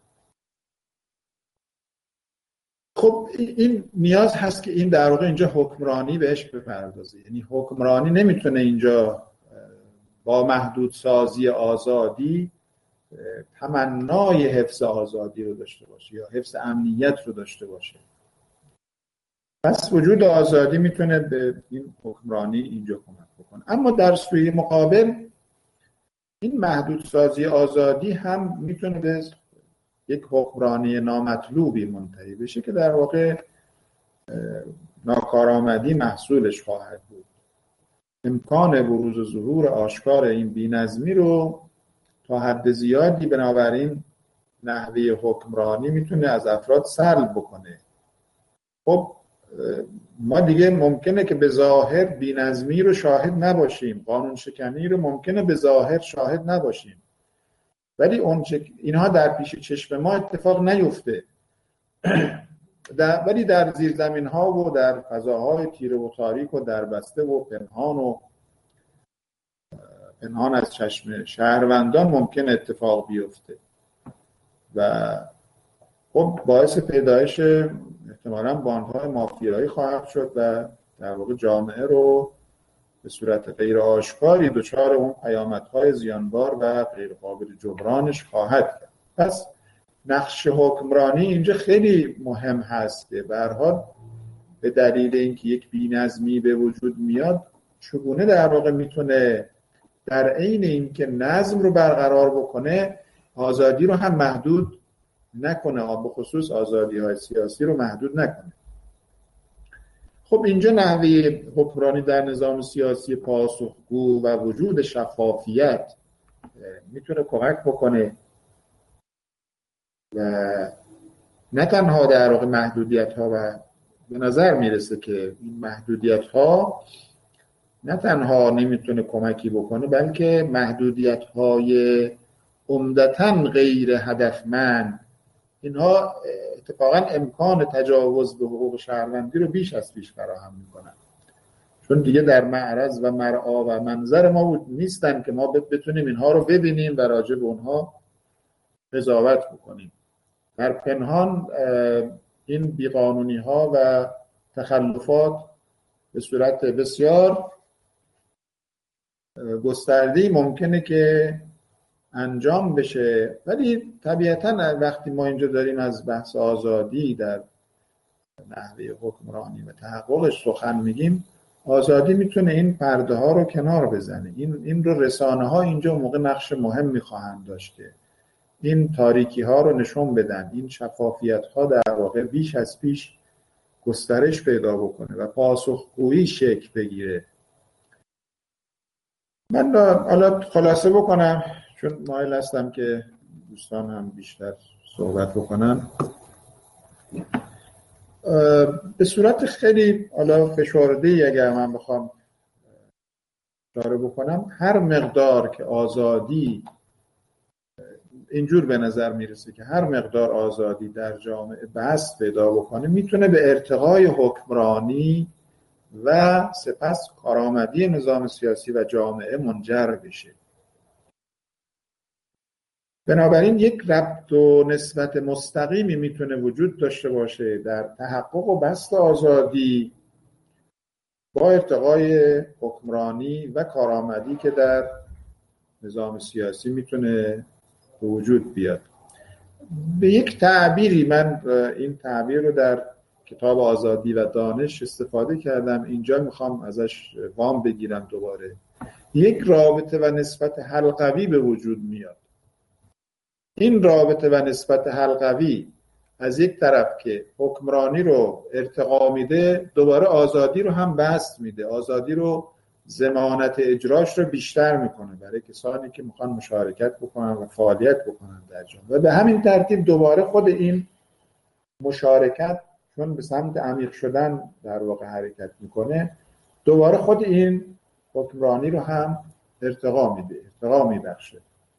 خب این نیاز هست که این در واقع اینجا حکمرانی بهش بپردازه. یعنی حکمرانی نمیتونه اینجا با محدودسازی آزادی تمنای حفظ آزادی رو داشته باشه یا حفظ امنیت رو داشته باشه. پس وجود آزادی میتونه به این حکمرانی اینجا کمک بکنه. اما در سوی مقابل این محدودسازی آزادی هم میتونه به یک حکمرانی نامطلوبی منتهی بشه که در واقع ناکارآمدی محصولش خواهد بود. امکان بروز و ظهور آشکار این بی‌نظمی رو تا حد زیادی بنابراین نحوه حکمرانی میتونه از افراد سلب بکنه. خب ما دیگه ممکنه که به ظاهر بی‌نظمی رو شاهد نباشیم، قانون شکنی رو ممکنه به ظاهر شاهد نباشیم، ولی اینها در پیش چشم ما اتفاق نیفته. ولی در زیرزمین ها و در فضاهای تیره و تاریک و دربسته و پنهان از چشم شهروندان ممکن اتفاق بیفته و خب باعث پیدایش احتمالاً باندهای مافیایی خواهد شد و در واقع جامعه رو به صورت غیر آشکاری دچار اون پیامدهای زیانبار و غیر قابل جبرانش خواهد کرد. پس نقش حکمرانی اینجا خیلی مهم هست که به هر حال به دلیل اینکه یک بی‌نظمی به وجود میاد چگونه در واقع میتونه در عین اینکه نظم رو برقرار بکنه آزادی رو هم محدود نکنه، به خصوص آزادی‌های سیاسی رو محدود نکنه. خب اینجا نحوه حکمرانی در نظام سیاسی پاسخگو و وجود شفافیت میتونه کمک بکنه و نه تنها در واقع محدودیت‌ها و به نظر میرسه که این محدودیت‌ها نه تنها نمیتونه کمکی بکنه بلکه محدودیت‌های عمدتاً غیر هدفمند اینها اتفاقاً امکان تجاوز به حقوق شهروندی رو بیش از پیش فراهم میکنن، چون دیگه در معرض و مرعا و منظر ما نیستن که ما بتونیم اینها رو ببینیم و راجع به اونها قضاوت بکنیم. در پنهان این بیقانونی ها و تخلفات به صورت بسیار گسترده‌ای ممکنه که انجام بشه، ولی طبیعتاً وقتی ما اینجا داریم از بحث آزادی در نحوه حکمرانی و تحققش سخن میگیم، آزادی میتونه این پرده ها رو کنار بزنه. این رو رسانه ها اینجا موقع نقش مهم میخواهند داشته، این تاریکی ها رو نشون بدن، این شفافیت ها در واقع بیش از پیش گسترش پیدا بکنه و پاسخگویی شکل بگیره. من حالا خلاصه بکنم چون مایل هستم که دوستان هم بیشتر صحبت بکنن. به صورت خیلی حالا فشرده‌ای اگر من بخوام اشاره بکنم، هر مقدار که آزادی اینجور به نظر میرسه که هر مقدار آزادی در جامعه بست پیدا بکنه میتونه به ارتقای حکمرانی و سپس کارآمدی نظام سیاسی و جامعه منجر بشه. بنابراین یک ربط و نسبت مستقیمی میتونه وجود داشته باشه در تحقق و بست آزادی با ارتقای حکمرانی و کارآمدی که در نظام سیاسی میتونه به وجود بیاد. به یک تعبیری، من این تعبیر رو در کتاب آزادی و دانش استفاده کردم، اینجا میخوام ازش وام بگیرم دوباره. یک رابطه و نسبت حلقوی به وجود میاد. این رابطه و نسبت حلقوی از یک طرف که حکمرانی رو ارتقا میده، دوباره آزادی رو هم بسط میده، آزادی رو ضمانت اجراش رو بیشتر میکنه برای کسانی که میخوان مشارکت بکنن و فعالیت بکنن در جامعه. و به همین ترتیب دوباره خود این مشارکت چون به سمت عمیق شدن در واقع حرکت میکنه، دوباره خود این حکمرانی رو هم ارتقا میده، ارتقا میبخشه.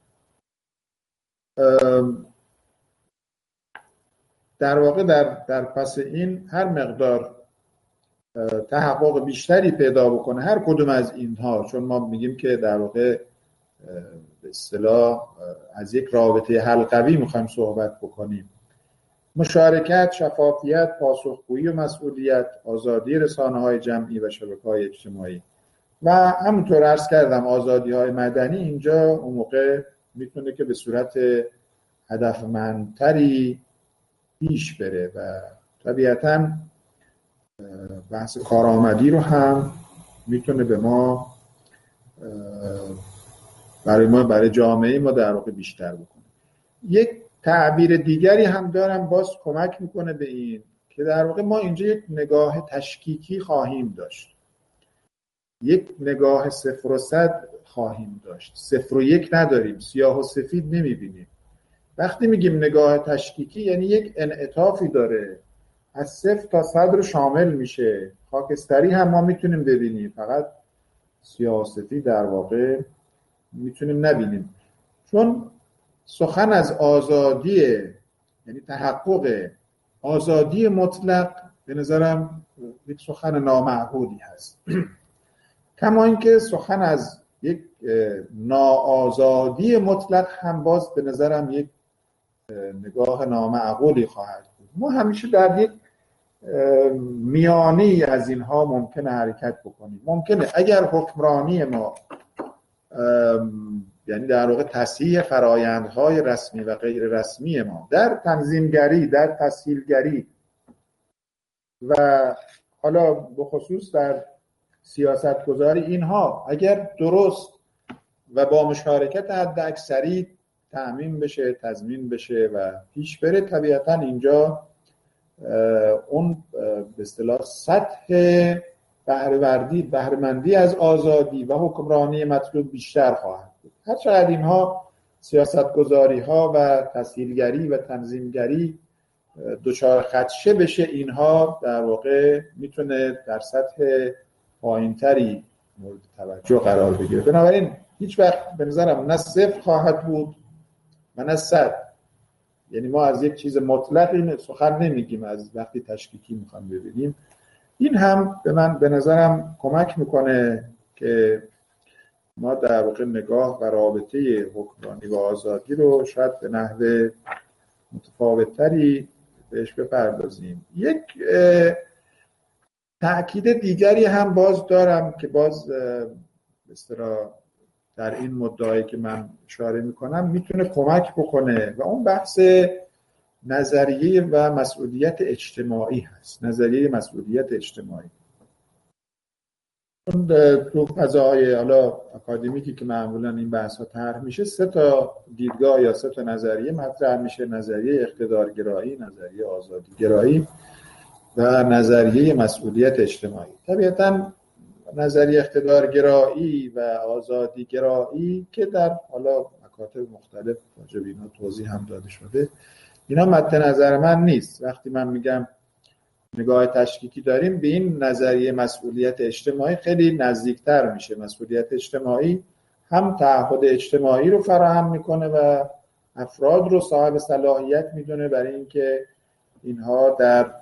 در واقع در پس این هر مقدار تحقق بیشتری پیدا بکنه هر کدوم از اینها، چون ما میگیم که در واقع به اصطلاح از یک رابطه حلقوی میخوایم صحبت بکنیم: مشارکت، شفافیت، پاسخگویی و مسئولیت، آزادی رسانه‌های جمعی و شبکه‌های اجتماعی و همونطور عرض کردم آزادی‌های مدنی اینجا اون موقع میتونه که به صورت هدفمندتری پیش بره و طبیعتاً بحث کارآمدی رو هم میتونه به ما برای جامعه ما در واقع بیشتر بکنه. یک تعبیر دیگری هم دارم باز کمک میکنه به این که در واقع ما اینجا یک نگاه تشکیکی خواهیم داشت، یک نگاه 0 و 100 خواهیم داشت. 0 و 1 نداریم، سیاه و سفید نمیبینیم. وقتی میگیم نگاه تشکیکی یعنی یک انعطافی داره، از 0 تا 100 رو شامل میشه. خاکستری هم ما میتونیم ببینیم، فقط سیاه و سفید در واقع میتونیم نبینیم. چون سخن از آزادی، یعنی تحقق آزادی مطلق، به نظرم یک سخن نامعقولی هست. کما اینکه سخن از یک ناآزادی مطلق هم باز به نظرم یک نگاه نامعقولی خواهد بود. ما همیشه در یک میانی از اینها ممکنه حرکت بکنیم. ممکنه اگر حکمرانی ما یعنی در واقع تصحیح فرایندهای رسمی و غیر رسمی ما در تنظیمگری، در تسهیلگری و حالا به خصوص در سیاستگذاری، اینها اگر درست و با مشارکت حداکثری تأمین بشه، تضمین بشه و پیش بره، طبیعتا اینجا اون به اصطلاح سطح بهره‌مندی از آزادی و حکمرانی مطلوب بیشتر خواهد بود. هر چقدر اینها سیاستگذاری ها و تسهیلگری و تنظیمگری دچار خدشه بشه، اینها در واقع میتونه در سطح پایینتری مورد توجه قرار بگیره. بنابراین هیچ وقت به نظرم نه 0 خواهد بود و نه 100. یعنی ما از یک چیز مطلقی سخن نمیگیم، از وقتی تشکیکی میخوام ببینیم. این هم به نظرم کمک میکنه که ما در واقع نگاه و رابطه حکمرانی و آزادی رو شاید به نحو متفاوت‌تری بهش بپردازیم. یک تأکید دیگری هم باز دارم که باز به اصطلاح در این مدعایی که من اشاره میکنم میتونه کمک بکنه و اون بحث نظریه و مسئولیت اجتماعی هست. نظریه مسئولیت اجتماعی تو فضاهای حالا اکادمیکی که معمولا این بحث ها طرح میشه، 3 تا دیدگاه یا 3 تا نظریه مطرح میشه: نظریه اقتدارگرایی، نظریه آزادیگرایی و نظریه مسئولیت اجتماعی. طبیعتا نظریه اقتدارگرایی و آزادیگرایی که در حالا مکاتب مختلف راجع به اینا توضیح هم داده شده، اینا مد نظر من نیست. وقتی من میگم نگاه تشکیکی داریم، به این نظریه مسئولیت اجتماعی خیلی نزدیکتر میشه. مسئولیت اجتماعی هم تعهد اجتماعی رو فراهم میکنه و افراد رو صاحب صلاحیت میدونه برای اینکه اینها در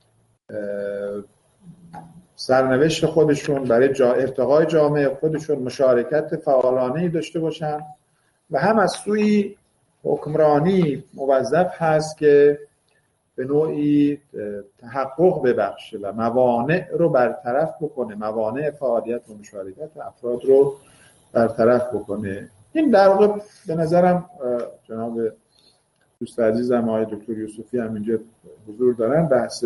سرنوشت خودشون، برای ارتقای جامعه خودشون مشارکت فعالانه‌ای داشته باشن، و هم از سوی حکمرانی موظف هست که به نوعی تحقق ببخشه و موانع رو برطرف بکنه، موانع فعالیت و مشارکت افراد رو برطرف بکنه. این در واقع به نظرم جناب دوست عزیزم آقای دکتر یوسفی هم اینجا حضور دارن، بحث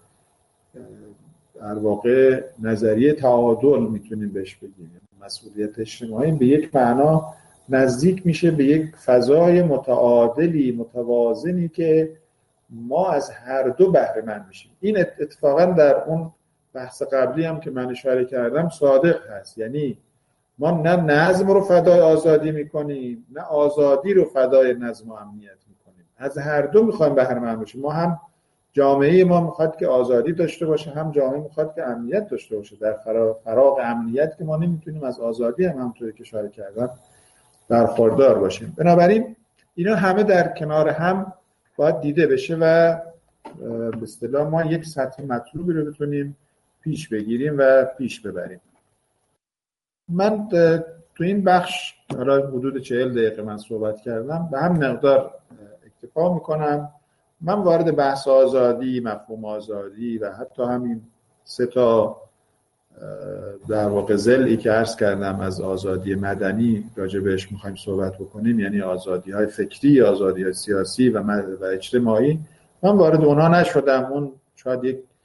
در واقع نظریه تعادل میتونیم بهش بگیم. مسئولیت اجتماعی به یک معنا نزدیک میشه به یک فضای متعادلی، متوازنی که ما از هر دو بهره مند میشیم. این اتفاقا در اون بحث قبلی هم که من اشاره کردم صادق هست. یعنی ما نه نظم رو فدای آزادی میکنیم، نه آزادی رو فدای نظم و امنیت میکنیم. از هر دو میخوایم بهره مند بشیم. ما هم جامعه ما میخواد که آزادی داشته باشه، هم جامعه میخواد که امنیت داشته باشه. در فراغ امنیت که ما نمیتونیم از آزادی هم همونطوری که اشاره کردم برخوردار باشیم. بنابراین اینا همه در کنار هم باید دیده بشه و به اصطلاح ما یک سطح مطلوبی رو بتونیم پیش بگیریم و پیش ببریم. من تو این بخش حالا حدود 40 دقیقه من صحبت کردم، به هم مقدار اکتفا میکنم. من وارد بحث آزادی، مفهوم آزادی و حتی همین 3 تا در واقع ضلعی که عرض کردم از آزادی مدنی راجع بهش میخوایم صحبت بکنیم، یعنی آزادی های فکری، آزادی های سیاسی و اجتماعی، من وارد اونها نشدم. اون شاید یک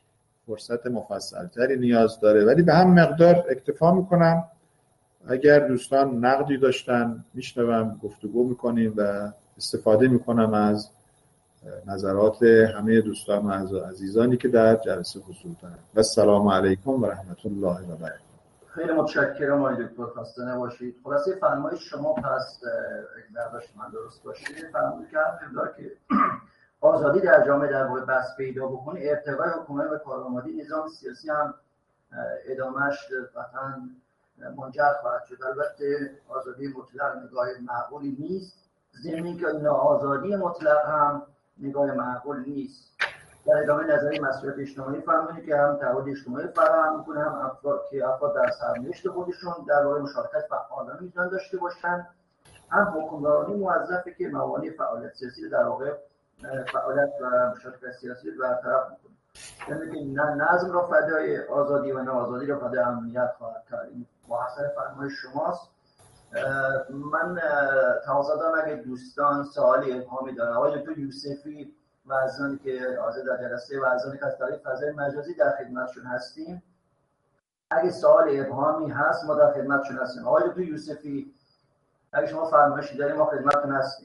فرصت مفصلتری نیاز داره، ولی به هم مقدار اکتفا میکنم. اگر دوستان نقدی داشتن میشنوم، گفتگو میکنیم و استفاده میکنم از نظرات همه دوستان و عزیزانی که در جلسه حضور دارند. و السلام علیکم و رحمت الله و برکاته. خیلی متشکرم آقای دکتر، خسته نباشید. خلاصه فرمایش شما پس برداشت من درست باشه، فرمودید که هر مقدار که آزادی در جامعه در واقع بس پیدا بکنه، ارتقای حکومت و کارآمدی نظام سیاسی هم ادامهش قطعاً منجر خواهد شد. البته آزادی مطلق نگاه معقولی نیست، ضمن که ناآزادی مطلق هم نگاه معقول نیست. در ادامه نظری مسئولیت اجتماعی فرمودید که هم تعهد اجتماعی فراهم می‌کنه، هم افراد در سرنوشت خودشون در واقع مشارکت فعالانه میتونن داشته باشن، هم حکمرانی موظفه که موانع فعالیت سیاسی در واقع فعالیت و مشارکت سیاسی رو برطرف می‌کنه. یعنی نه نظم را فدای آزادی و نه آزادی را فدای امنیت خواهد کرد. این محصل فرمایش شماست. من تقاضا دارم اگه دوستان سوالی ابهامی دارن، آقای دکتر یوسفی و ازانی که حاضر در جلسه و ازانی که از طریق فضای مجازی در خدمتشون هستیم، اگه سوال ابهامی هست ما در خدمتشون هستیم. آقای دکتر یوسفی اگه شما فرمایشی داریم ما خدمتتون هستیم.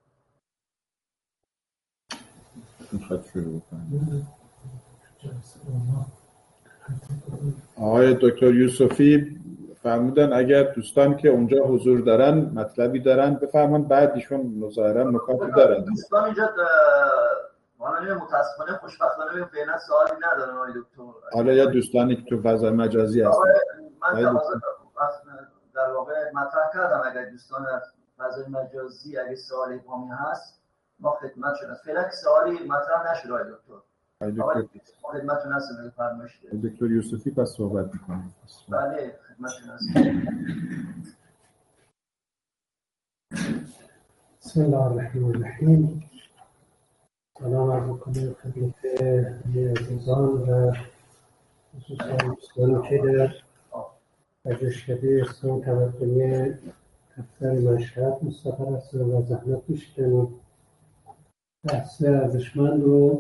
آقای دکتر یوسفی فرمودن اگر دوستان که اونجا حضور دارن مطلبی دارن بفرمان، بعد ایشون ظاهرا نکاتی دارن. دوستان اینجا متاسفانه خوشبختانه فعلا سوالی ندارن آقای دکتر. حالا یا دوستانی که تو فضای مجازی هستن، من در واقع مطرح کردم اگر دوستان از فضای مجازی اگه سوالی ابهامی هست ما خدمتشون هست. فعلا که سوالی مطرح نشد آقای دکتر. خدمتتون هستم اگه فرمایش دارید. دکتر یوسفی پس صحبت می‌کنم. بله خدمتتون هستم. بسم الله الرحمن الرحیم. سلام عرض می‌کنم خدمت عزیزان و خصوصا دوستانی که در پژوهشکده اسلام تمدنی دفتر مشهد مستقر هستند و زحمت می‌کشند بحث ارزشمند و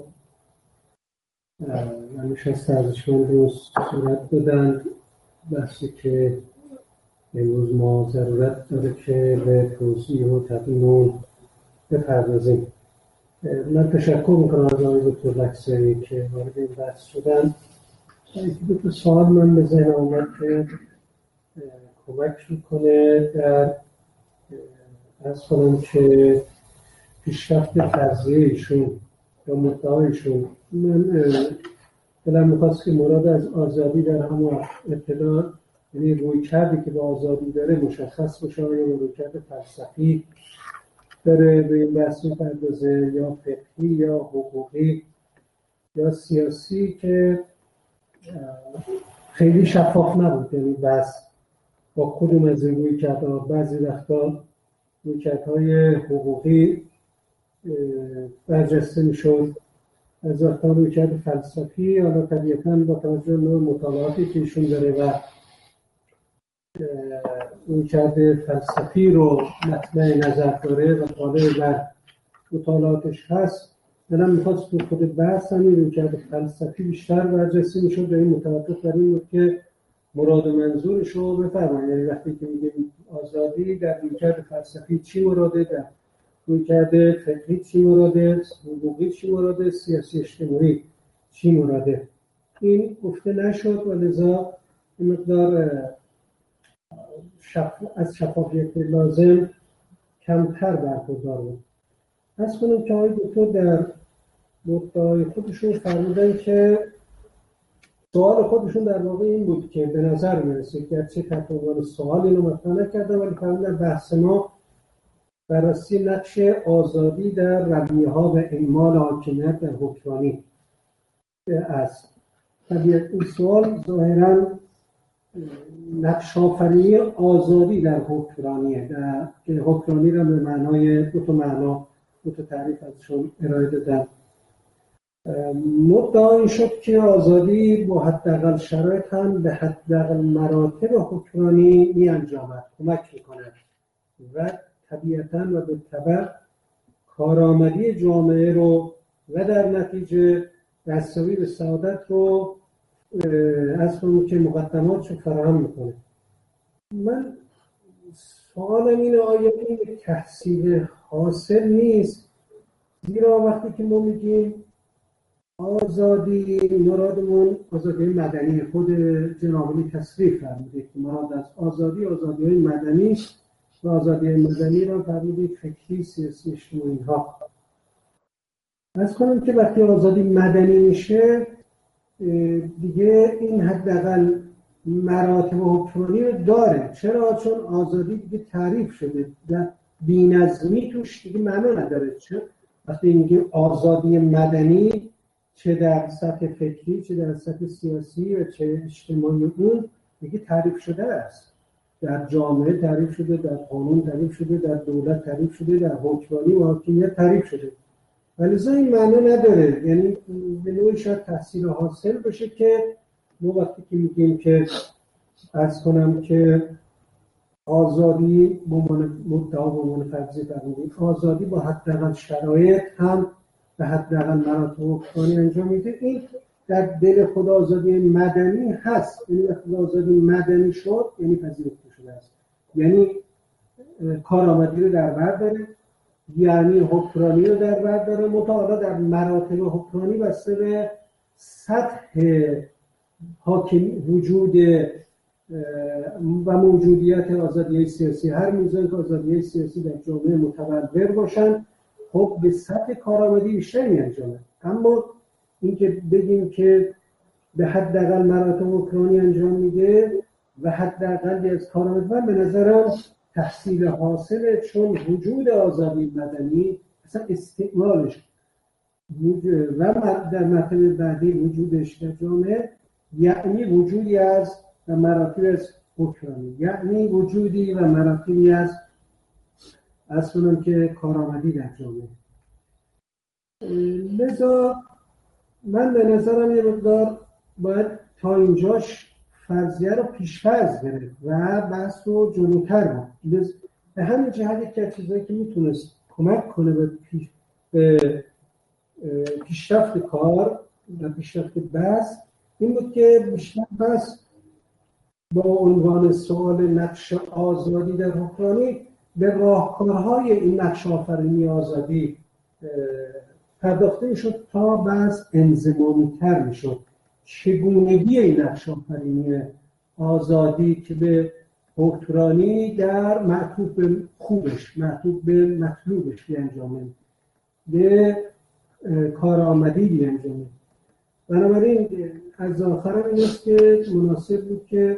نشست ارزشمند رو صورت دادن. بحثی که امروز ما ضرورت داره که به توضیح و تبیین اون بپردازیم. من تشکر میکنم از آقای دکتر لکسری که وارد این بحث شدن. دو تا سوال من به ذهن آمد که کمک میکنه در از کنم که پیشرفت فرضیه ایشون یا مدعایشون. من دلم میخواست که مراد از آزادی در همون ابتدا، یعنی روی کردی که به آزادی داره مشخص باشه، یا روی کرد فلسفی داره به این بحث می‌پردازه یا فقهی یا حقوقی یا سیاسی که خیلی شفاف نبود. یعنی بحث با کدوم از این روی کردها، بعضی وقتا روی کردهای حقوقی برجسته میشد، از وقتا روی کرد فلسفی. حالا طبیعتاً با توجه به مطالعاتی که ایشون داره و روی کرد فلسفی رو مطمع نظر داره و طالب بر مطالعاتش هست، دلم میخواست تو خود بحث همین روی کرد فلسفی بیشتر برجسته میشد و این متوقف بر این بود که مراد و منظورش رو بفرمایید. یعنی وقتی که میگیم آزادی در روی کرد فلسفی چی مراده، در روی کرد فقهی چی مراده، حقوقی چی مراده، سیاسی اجتماعی چی مراده، این گفته نشد و لذا این مقدار از شفافیت لازم کمتر برخوردار بود. از کنم که آقای دکتر در مدعای خودشون فرمودن که سوال خودشون در واقع این بود که به نظر میرسه که گرچه تحت عنوان سوال اینو مطرح نکردم ولی فرمودن بحث ما بررسی نقش آزادی در رویه‌ها و اعمال حاکمیت در حکمرانی است. طبیعت این سوال ظاهراً نقش آفرینی آزادی در حکمرانیه، که حکمرانی را به معنای دو تا تعریف ازشون ارائه دادن. مدعا این شد که آزادی با حداقل شرایط هم به حداقل مراتب حکمرانی می انجامد، کمک میکند و طبیعتاً و به تبع کارآمدی جامعه رو و در نتیجه دستیابی به سعادت رو از کنم که مقدمات رو فراهم میکنه. من سوالم اینه آیا این تحصیل حاصل نیست؟ زیرا وقتی که ما میگیم آزادی، مرادمون آزادی مدنی، خود جناب علی تصریح فرمودید که مراد از آزادی های مدنی است و آزادی مدنی را فرمودید فکری، سیاسی، اجتماعی ها. از کنم که وقتی آزادی مدنی میشه دیگه این حداقل مراتب حکمرانی رو داره. چرا؟ چون آزادی دیگه تعریف شده و بی‌نظمی توش دیگه معنا نداره. چون وقتی میگیم آزادی مدنی، چه در سطح فکری، چه در سطح سیاسی و چه اجتماعی، اون دیگه تعریف شده است. در جامعه تعریف شده، در قانون تعریف شده، در دولت تعریف شده، در حکمرانی و حاکمیت تعریف شده. ولی این معنا نداره. یعنی به نوعی شاید تحصیل حاصل بشه که ما وقتی که میگیم که عرض کنم که آزادی به عنوان مدعا، به عنوان فرضیه فرمودید، آزادی با حداقل شرایط هم به حداقل مراتب حکمرانی انجام میده. این در دل خود آزادی مدنی هست. یعنی وقتی آزادی مدنی شد یعنی پذیرفته شده است، یعنی کارآمدی رو در بر داره، یعنی حکمرانی رو در بر داره. مطالعه در مراتب حکمرانی بسته به سطح حاکم وجود و موجودیت آزادی سیاسی، هر میزان که آزادی سیاسی در جامعه متبلور باشن، خب به سطح کارآمدی بیشتری انجامه. اما اینکه بگیم که به حداقل مراتب حکمرانی انجام میده و حداقل از کارآمدی، من به نظرم تحصیل حاصله، چون وجود آزادی مدنی اصلا استعمالش و در مرتبه بعدی وجودش در جامعه یعنی وجودی از و مراتبی از حکمرانی، یعنی وجودی و مراتبی از کنم که کارآمدی در جامعه. لذا من به نظرم یه مقدار باید تا اینجاش فرضیه رو پیش‌فرض گرفت و بحث رو جلوتر برد. به همین جهت که چیزایی که میتونست کمک کنه به پیشرفت کار و پیشرفت بحث این بود که بیشتر بحث با عنوان سوال نقش آزادی در حکمرانی به راهکارهای این نقش آفرینی آزادی پرداخته میشد تا بحث انضمامی‌تر میشد. چگونگی این نقش آفرینی آزادی که به حکمرانی در معطوف به خوبش، معطوف به مطلوبش بیانجامه، به کارآمدی بیانجامه. بنابراین از آخرم این است که مناسب بود که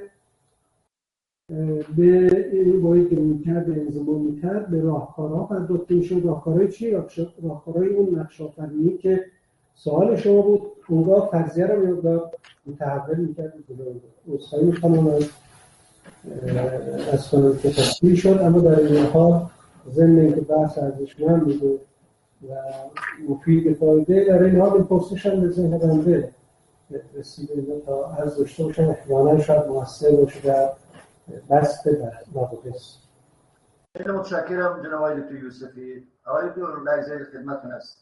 به این باید گرون‌تر به انضمامی‌تر به راهکارها پرداخته میشد. راهکارهای چی؟ راهکارهای اون نقش آفرینی که سوال شما بود. اونگاه فرضیه رو مقدار متحول می‌کرد. اصخایی می‌کنم از کنم که تصویر شد، اما در این حال ضمن اینکه بحث ارزشمند بود و مفید فایده، در این حال این پرسش هم به ذهن بنده رسیده تا از داشته باشم احتمالاً شاید مؤثر باشه در بسط مباحث. خیلی متشکرم جناب آقای دکتر یوسفی. آقای دکتر لحظه خدمتتون است.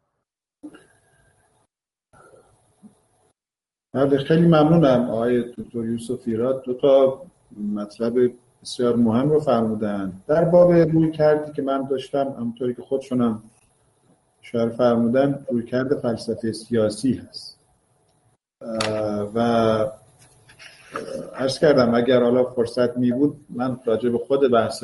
بله، خیلی ممنونم آقای دکتر یوسفی. را دو تا مطلب بسیار مهم رو فرمودن. در باب رویکردی که من داشتم، همونطوری که خودشونم اشاره فرمودن، رویکرد فلسفه سیاسی هست و عرض کردم اگر حالا فرصت می بود من راجع به خود بحث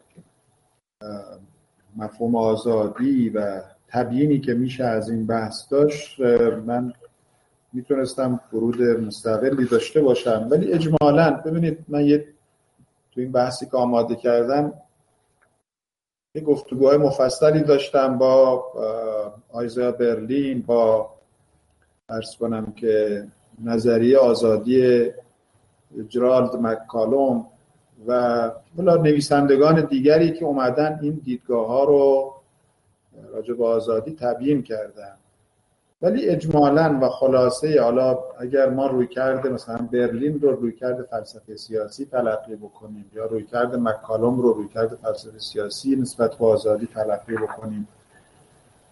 مفهوم آزادی و تبیینی که میشه از این بحث داشت من میتونستم ورود مستقلی داشته باشم، ولی اجمالاً ببینید من تو این بحثی که آماده کردم یه گفتگوهای مفصلی داشتم با آیزایا برلین، با عرض کنم که نظریه آزادی جرالد مککالوم و نویسندگان دیگری که اومدن این دیدگاه‌ها رو راجع به آزادی تبیین کردن. ولی اجمالاً و خلاصه، حالا اگر ما رویکرد مثلا برلین رو رویکرد فلسفه سیاسی تلقی بکنیم یا رویکرد مککالوم رو رویکرد فلسفه سیاسی نسبت به آزادی تلقی بکنیم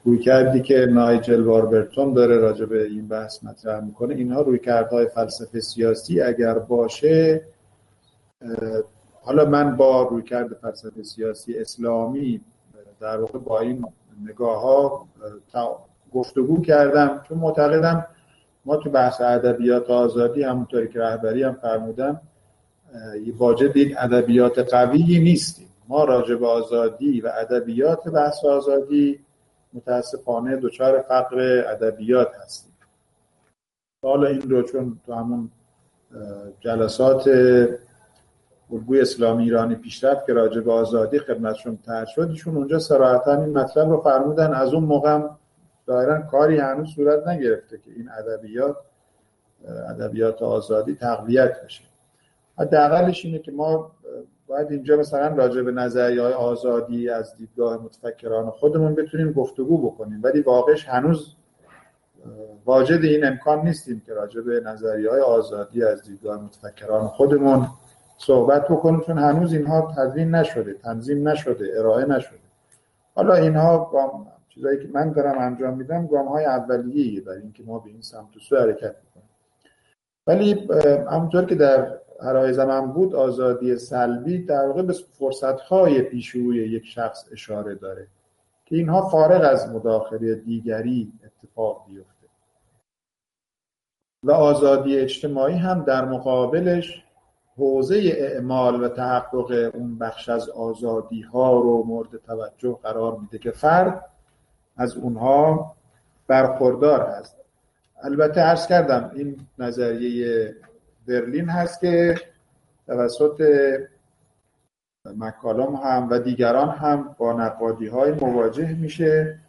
رویکردی که نایجل واربرتون داره راجع به این بحث مطرح میکنه، اینها رویکردهای فلسفه سیاسی اگر باشه، حالا من با رویکرد فلسفه سیاسی اسلامی در واقع با این نگاه ها گفتگو کردم، چون معتقدم ما تو بحث ادبیات آزادی همونطوری که رهبری هم فرمودن واجد یک ادبیات قوی نیستیم. ما راجع به آزادی و ادبیات بحث آزادی متاسفانه دچار فقر ادبیات هستیم. حالا این رو چون تو همون جلسات الگوی اسلامی ایرانی پیشرفت که راجع به آزادی خدمتشون طرح شد، ایشون اونجا صراحتاً این مطلب رو فرمودن. از اون موقع ظاهراً کاری هنوز صورت نگرفته که این ادبیات آزادی تقویت بشه. حداقلش اینه که ما باید اینجا مثلا راجع به نظریه‌های آزادی از دیدگاه متفکران خودمون بتونیم گفتگو بکنیم، ولی واقعش هنوز واجد این امکان نیستیم که راجع به نظریه‌های آزادی از دیدگاه متفکران خودمون صحبت بکنیم، چون هنوز اینها تدوین نشده، تنظیم نشده، ارائه نشده. حالا اینها چیزایی که من دارم انجام میدم گام‌های اولیه‌ای برای اینکه ما به این سمت و سو حرکت بکنیم. ولی همونطور که در عرایض من بود، آزادی سلبی در واقع به فرصت‌های پیش‌روی یک شخص اشاره داره که اینها فارغ از مداخله دیگری اتفاق بیفته، و آزادی اجتماعی هم در مقابلش حوزه اعمال و تحقق اون بخش از آزادی‌ها رو مورد توجه قرار میده که فرد از اونها برخوردار هست. البته عرض کردم این نظریه برلین هست که توسط مکالم هم و دیگران هم با نقادی‌های مواجه میشه،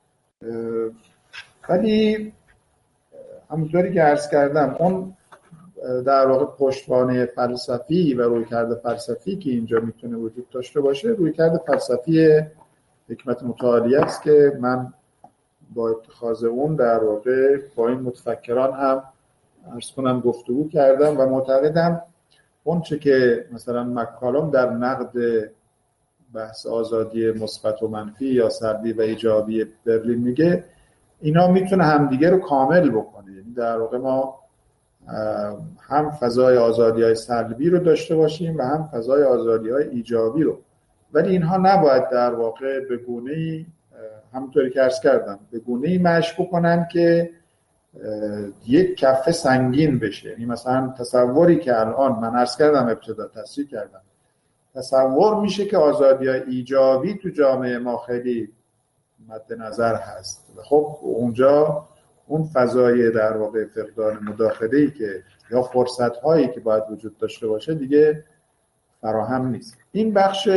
ولی همونطوری که عرض کردم اون در واقع پشتوانه فلسفی و رویکرد فلسفی که اینجا میتونه وجود داشته باشه، رویکرد فلسفی حکمت متعالی است که من با اتخاذ اون در واقع با این متفکران هم عرض کنم گفتگو کردم و معتقدم اون چه که مثلا مکالم در نقد بحث آزادی مثبت و منفی یا سلبی و ایجابی برلین میگه، اینا میتونه همدیگه رو کامل بکنه. یعنی در واقع ما هم فضای آزادی‌های سلبی رو داشته باشیم و هم فضای آزادی‌های ایجابی رو، ولی اینها نباید در واقع به گونه‌ای همونطوری که عرض کردم به گونه‌ای مشی بکنن که یک کفه سنگین بشه. یعنی مثلا تصوری که الان من عرض کردم ابتدا تصریح کردم، تصور میشه که آزادی‌های ایجابی تو جامعه ما خیلی مد نظر هست و خب اونجا اون فضای در واقع فقدان مداخله‌ای که یا فرصت‌هایی که باید وجود داشته باشه دیگه فراهم نیست. این بخش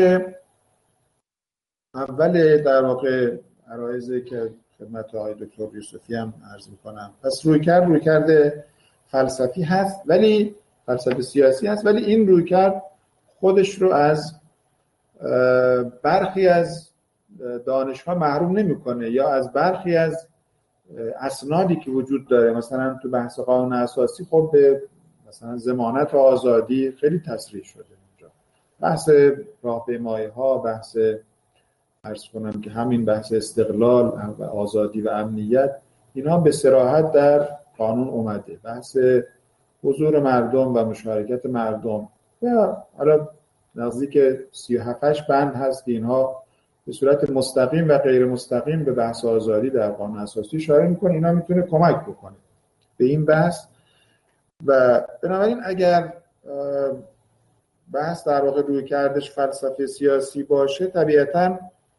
اول در واقع عرایضی که خدمت آقای دکتر یوسفی هم عرض می‌کنم. پس رویکرد فلسفی هست، ولی فلسفه سیاسی هست، ولی این رویکرد خودش رو از برخی از دانش‌ها محروم نمی‌کنه یا از برخی از اسنادی که وجود داره. مثلا تو بحث قانون اساسی خب به مثلا ضمانت و آزادی خیلی تصریح شده اونجا، بحث راهپیمایی‌ها، بحث عرض کنم که همین بحث استقلال و آزادی و امنیت، اینا به صراحت در قانون اومده. بحث حضور مردم و مشارکت مردم یا حالا نزدیک 37 بند هست که اینها به صورت مستقیم و غیر مستقیم به بحث آزادی در قانون اساسی اشاره میکنه. اینا میتونه کمک بکنه به این بحث. و بنابراین اگر بحث در واقع رویکردش فلسفه سیاسی باشه، طبیعتاً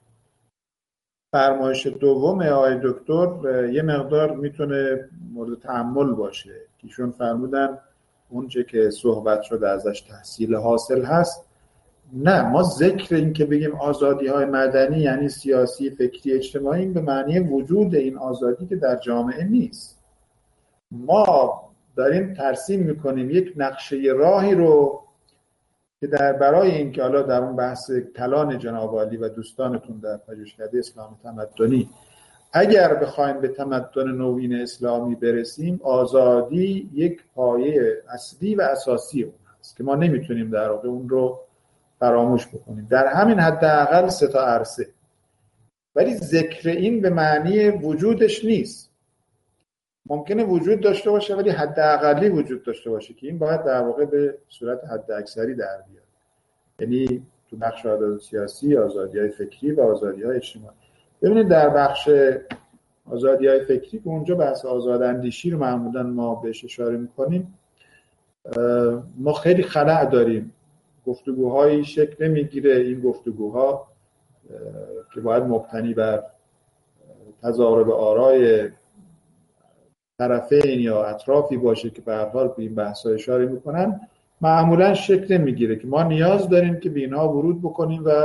فرمایش دوم آقای دکتر یه مقدار میتونه مورد تأمل باشه. ایشون فرمودن اونچه که صحبت شده ازش تحصیل حاصل هست. نه، ما ذکر این که بگیم آزادی‌های مدنی یعنی سیاسی، فکری، اجتماعی، به معنی وجود این آزادی که در جامعه نیست. ما داریم ترسیم میکنیم یک نقشه راهی رو که برای اینکه حالا در اون بحث کلان جناب عالی و دوستانتون در پژوهشکده اسلام تمدنی اگر بخوایم به تمدن نوین اسلامی برسیم، آزادی یک پایه اصلی و اساسی اون هست که ما نمیتونیم در واقع اون رو فراموش بکنیم. در همین حداقل 3 تا عرصه، ولی ذکر این به معنی وجودش نیست. ممکنه وجود داشته باشه ولی حداقلی وجود داشته باشه که این باید در واقع به صورت حد اکثری در بیاد. یعنی تو بخش آزادی سیاسی، آزادی‌های فکری و آزادی‌های اجتماعی. ببینید در بخش آزادی‌های فکری که اونجا بحث آزاداندیشی رو معمولاً ما بهش اشاره می‌کنیم، ما خیلی خلأ داریم. گفتگوهایی شکل نمیگیره، این گفتگوها که باید مبتنی بر تضارب آرای طرفین یا اطرافی باشه که به هر حال به این بحث‌ها اشاره میکنن، معمولا شکل نمیگیره که ما نیاز داریم که به اینها ورود بکنیم و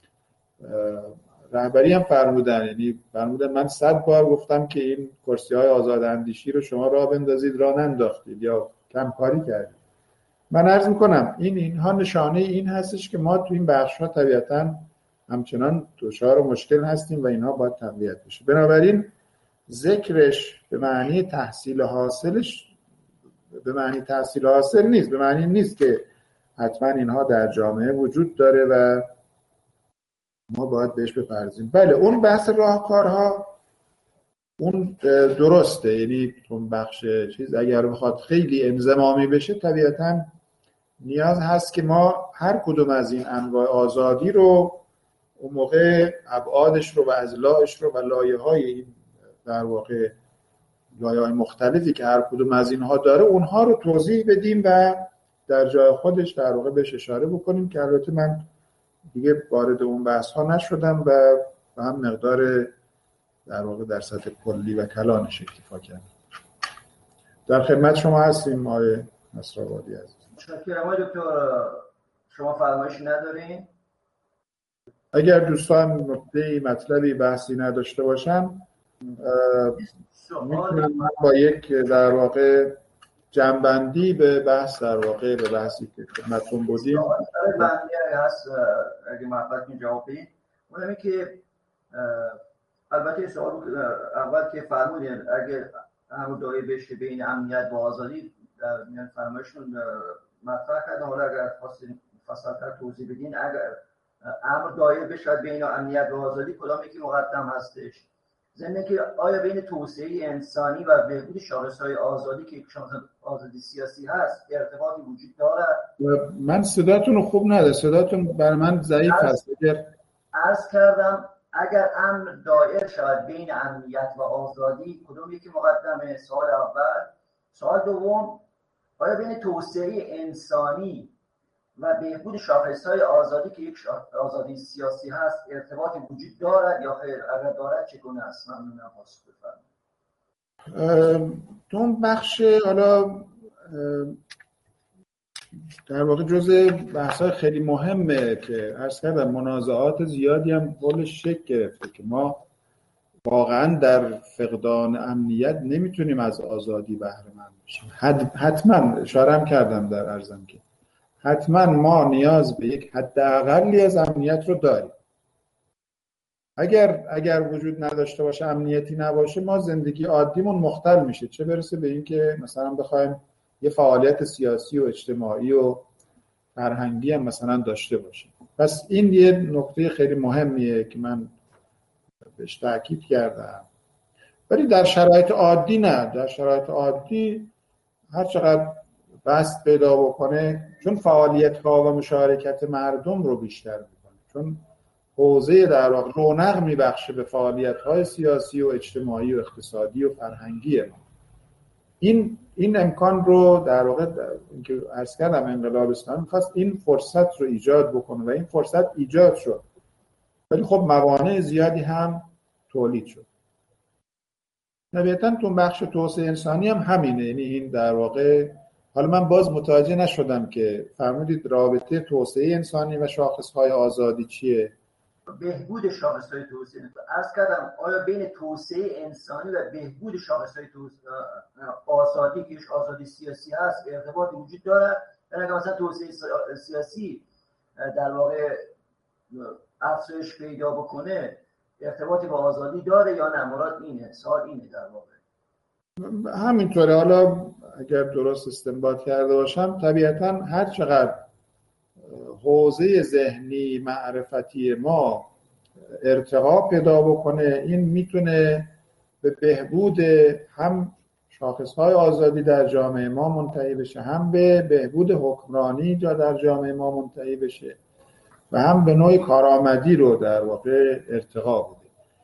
رهبری هم فرمودن، یعنی فرمودن من 100 بار گفتم که این کرسی‌های آزاداندیشی رو شما راه بندازید، راه ننداختید یا کم کاری کردید. من عرض میکنم اینها نشانه این هستش که ما تو این بخش‌ها طبیعتاً همچنان دچار مشکل هستیم و اینها باید تقویت بشه. بنابراین ذکرش به معنی تحصیل حاصلش به معنی تحصیل حاصل نیست، به معنی نیست که حتما اینها در جامعه وجود داره و ما باید بهش بپردازیم. بله اون بحث راهکارها اون درسته، یعنی اون بخش چیز اگر بخواد خیلی انضمامی بشه طبیعتاً نیاز هست که ما هر کدوم از این انواع آزادی رو اون موقع ابعادش رو و اضلاعش رو و لایه‌های این در واقع لایه‌های مختلفی که هر کدوم از اینها داره اونها رو توضیح بدیم و در جای خودش در واقع بهش اشاره بکنیم که البته من دیگه وارد اون بحث‌ها نشدم و هم مقدار در واقع در سطح کلی و کلانش اکتفا کردم. در خدمت شما هستیم آقای نصرآبادی عزیز. متشکرم آقای دکتر. شما فرمایشی ندارین؟ اگر دوستان نکته مطلبی بحثی نداشته باشن میتونم من با یک در واقع جنبندی به بحث در واقع به بحثی که خدمتتون بودیم بندی هست اگه محبت می جواب بدید. اونمی که البته سوال اول که فرمودین اگه همون دایره بشه بین امنیت و آزادی در میان فرمایشون مطرح کردن، حالا اگر خواستین فصل‌تر توضیح بدین اگر امر دایره بشه بین امنیت و آزادی کدام یکی مقدم هستش؟ ضمن که آیا بین توسعه انسانی و بهبود شاخص‌های آزادی که یک آزادی سیاسی هست ارتباطی وجود دارد؟ من صداتون خوب نده، صداتون برای من ضعیف هست. عرض کردم اگر امر دایر شود بین امنیت و آزادی کدام یکی مقدمه؟ سوال اول. سوال دوم، آیا بین توسعه انسانی و بهبود شاخص‌های آزادی که یک آزادی سیاسی هست ارتباطی وجود دارد یا خیر؟ اگر دارد چگونه است؟ ممنونم. پاسخ بفرمایید. تو اون بخش حالا در واقع جزء بحث‌های خیلی مهمه که عرض کردم منازعات زیادی هم کلش شکل گرفته که ما واقعا در فقدان امنیت نمیتونیم از آزادی بهره مند بشیم. حتما اشاره کردم در عرضم که حتما ما نیاز به یک حداقلی از امنیت رو داریم. اگر وجود نداشته باشه، امنیتی نباشه، ما زندگی عادیمون مختل میشه، چه برسه به این که مثلا بخوایم یه فعالیت سیاسی و اجتماعی و فرهنگی هم مثلا داشته باشیم. پس این یه نکته خیلی مهمیه که من بهش تاکید کردم. ولی در شرایط عادی نه، در شرایط عادی هر چقدر بست پیدا بکنه، چون فعالیت‌ها و مشارکت مردم رو بیشتر می‌کنه، چون حوزه در واقع رونق میبخشه به فعالیت‌های سیاسی و اجتماعی و اقتصادی و فرهنگی ما. این امکان رو در واقع که عرض کردم انقلاب اسلامی می‌خواست این فرصت رو ایجاد بکنه و این فرصت ایجاد شد، ولی خب موانع زیادی هم تولید شد. طبیعتاً تو بخش توسعه انسانی هم همینه، یعنی این در واقع حالا من باز متوجه نشدم که فرمودید رابطه توسعه انسانی و شاخص‌های آزادی چیه؟ بهبود شاخص‌های توسعه. عرض کردم آیا بین توسعه انسانی و بهبود شاخص‌های آزادی که آزادی سیاسی هست ارتباطی وجود دارد؟ یعنی مثلا توسعه سیاسی در واقع افزایش پیدا بکنه ارتباطی با آزادی داره یا نه؟ مراد اینه، سوال اینه در واقع. همینطوره. حالا اگر درست استنباط کرده باشم طبیعتاً هر چقدر حوزه ذهنی معرفتی ما ارتقا پیدا بکنه، این میتونه به بهبود هم شاخصهای آزادی در جامعه ما منتهی بشه، هم به بهبود حکمرانی جا در جامعه ما منتهی بشه و هم به نوع کارآمدی رو در واقع ارتقا بده.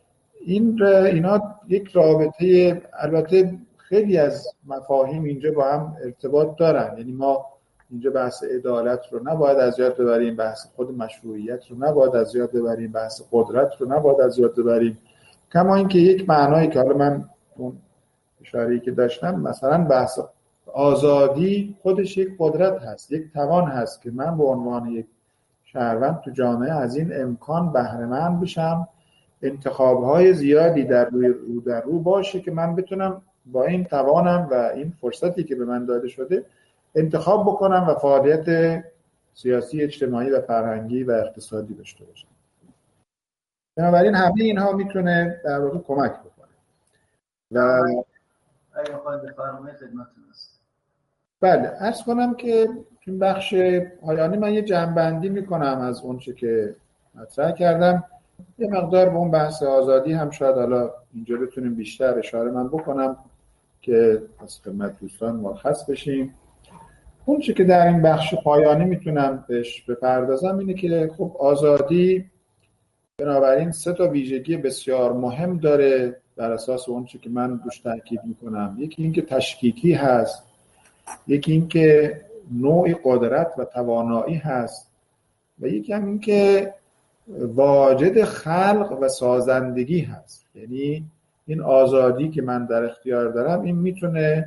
اینا یک رابطه، البته خیلی از مفاهیم اینجا با هم ارتباط دارن، یعنی ما اینجا بحث عدالت رو نباید از یاد ببریم، بحث خود مشروعیت رو نباید از یاد ببریم، بحث قدرت رو نباید از یاد ببریم، کما اینکه یک معنایی که حالا من اون اشاره‌ای که داشتم، مثلا بحث آزادی خودش یک قدرت هست، یک توان هست که من به عنوان یک شهروند تو جامعه از این امکان بهره مند بشم، انتخاب‌های زیادی در رو باشه که من بتونم با این توانم و این فرصتی که به من داده شده انتخاب بکنم و فعالیت سیاسی، اجتماعی و فرهنگی و اقتصادی داشته باشم. بنابراین همه اینها میتونه در واقع کمک بکنه. و اگه خواهید بفرمایید خدمتتون هست. بله، عرض کنم که این بخش پایانی من یه جمع‌بندی میکنم از اون چه که مطرح کردم. یه مقدار به اون بحث آزادی هم شاید حالا اینجا بتونیم بیشتر اشاره من بکنم که از خدمت دوستان مرخص بشیم. اون چه که در این بخش پایانی میتونم بهش بپردازم اینه که خب آزادی بنابراین 3 ویژگی بسیار مهم داره بر اساس اون چه که من روش تاکید میکنم. یکی این که تشکیکی هست، یکی این که نوع قدرت و توانایی هست و یکی هم این که واجد خلق و سازندگی هست. یعنی این آزادی که من در اختیار دارم این میتونه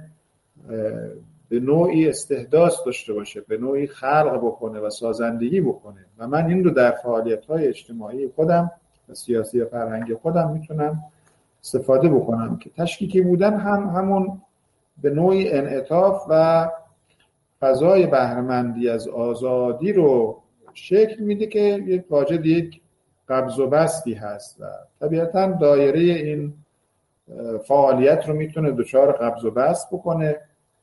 به نوعی استحداث داشته باشه، به نوعی خلق بکنه و سازندگی بکنه و من این رو در فعالیت‌های اجتماعی خودم و سیاسی و فرهنگی خودم میتونم استفاده بکنم. که تشکیکی بودن همون به نوعی انعطاف و فضای بهره‌مندی از آزادی رو شکل میده که یک واجد یک قبض و بسطی هست و طبیعتاً دایره این فعالیت رو میتونه دچار قبض و بسط بکنه.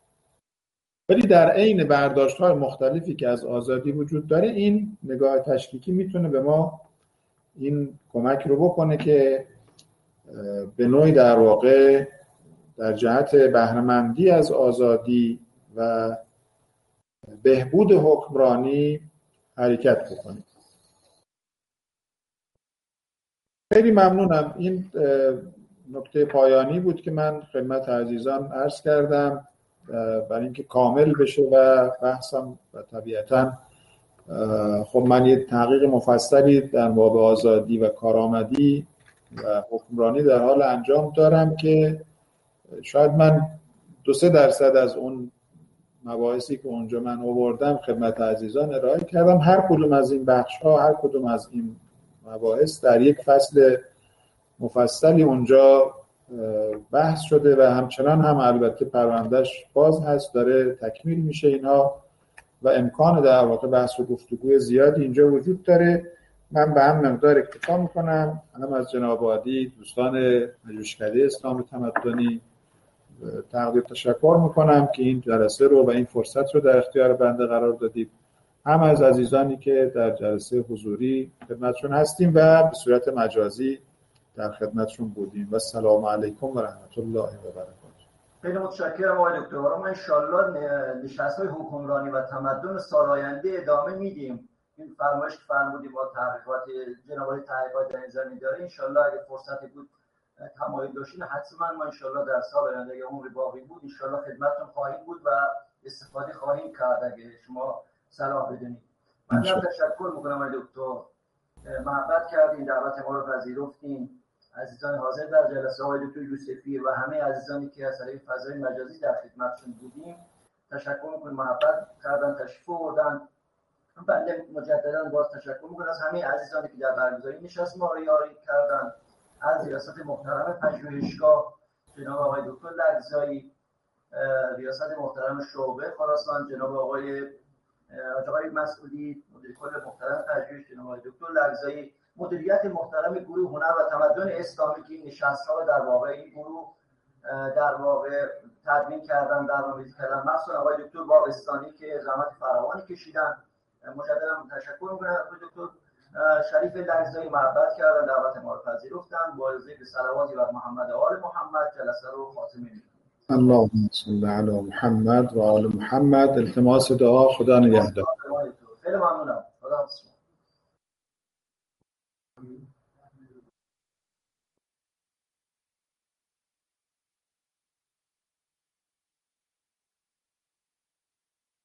ولی در عین برداشت‌های مختلفی که از آزادی وجود داره، این نگاه تشکیکی میتونه به ما این کمک رو بکنه که به نوعی در واقع در جهت بهره‌مندی از آزادی و بهبود حکمرانی حرکت بکنیم. خیلی ممنونم. این نکته پایانی بود که من خدمت عزیزان عرض کردم برای اینکه کامل بشه و بحثم و طبیعتاً خب من یه تحقیق مفصلی در باب آزادی و کارآمدی و حکمرانی در حال انجام دارم که شاید من 2-3% از اون مباحثی که اونجا من آوردم خدمت عزیزان ارائه کردم. هر کدوم از این بخش‌ها، هر کدوم از این مباحث در یک فصل مفصلی اونجا بحث شده و همچنان هم البته پروندهش باز هست، داره تکمیل میشه اینها و امکان در واقع بحث و گفتگوی زیادی اینجا وجود داره. من به هم مقدار اکتفا میکنم. منم از جناب عالی دوستان پژوهشکده اسلام تمدنی تقدیر تشکر میکنم که این جلسه رو و این فرصت رو در اختیار بنده قرار دادید. هم از عزیزانی که در جلسه حضوری خدمتشون هستیم و به صورت مجازی در خدمتشون بودیم. و السلام علیکم و رحمت الله و برکاته. خیلی متشکرم آقای دکتر. ما انشالله نشست‌های حکمرانی و تمدن سال آینده ادامه میدیم. این فرمایش که فرمودید با تحقیقات جناب عالی تحقیقات در این زمینه داره. انشالله اگه فرصتی بود تمایل داشتین حتما ما انشالله در سال آینده اگه عمر باقی بود انشالله خدمتتون خواهیم بود و استفاده خواهیم کرد اگه شما صلاح بدونید. من تشکر میکنم آقای دکتر، محبت کردین، دعوت ما رو پذیرفتین. عزیزان حاضر در جلسه های دکتر یوسفی و همه عزیزانی که از طریق فضای مجازی در خدمتشون بودیم تشکر میکنم، محبت کردن، تشریف آوردن. بنده مجددا باز تشکر میکنم از همه عزیزانی که در برگزاری نشست ما رو یاری کردن، از ریاست محترم پژوهشگاه جناب آقای دکتر لگزایی، ریاست محترم شعبه خراسان جناب آقای مسئولی، مدیر کل محترم پژوهش جناب آقای دکتر لگزایی، مدیریت محترم گروه هنر و تمدن اسلامی که این نشست‌ها رو در واقع این گروه در واقع تدوین کردن، برنامه‌ریزی کردن، مثلا آقای دکتر باغستانی که زحمت فراوانی کشیدن. مجددا تشکر می‌کنم آقای دکتر شریف لحظه‌ای محبت کردن، دعوت ما رو پذیرفتن. با ذکر صلواتی بر محمد و آل محمد جلسه رو خاتمه می‌کنیم. اللهم صل علی محمد و آل محمد. التماس دعا. خدا نگهدار. خیلی ممنونم. خدا حافظ.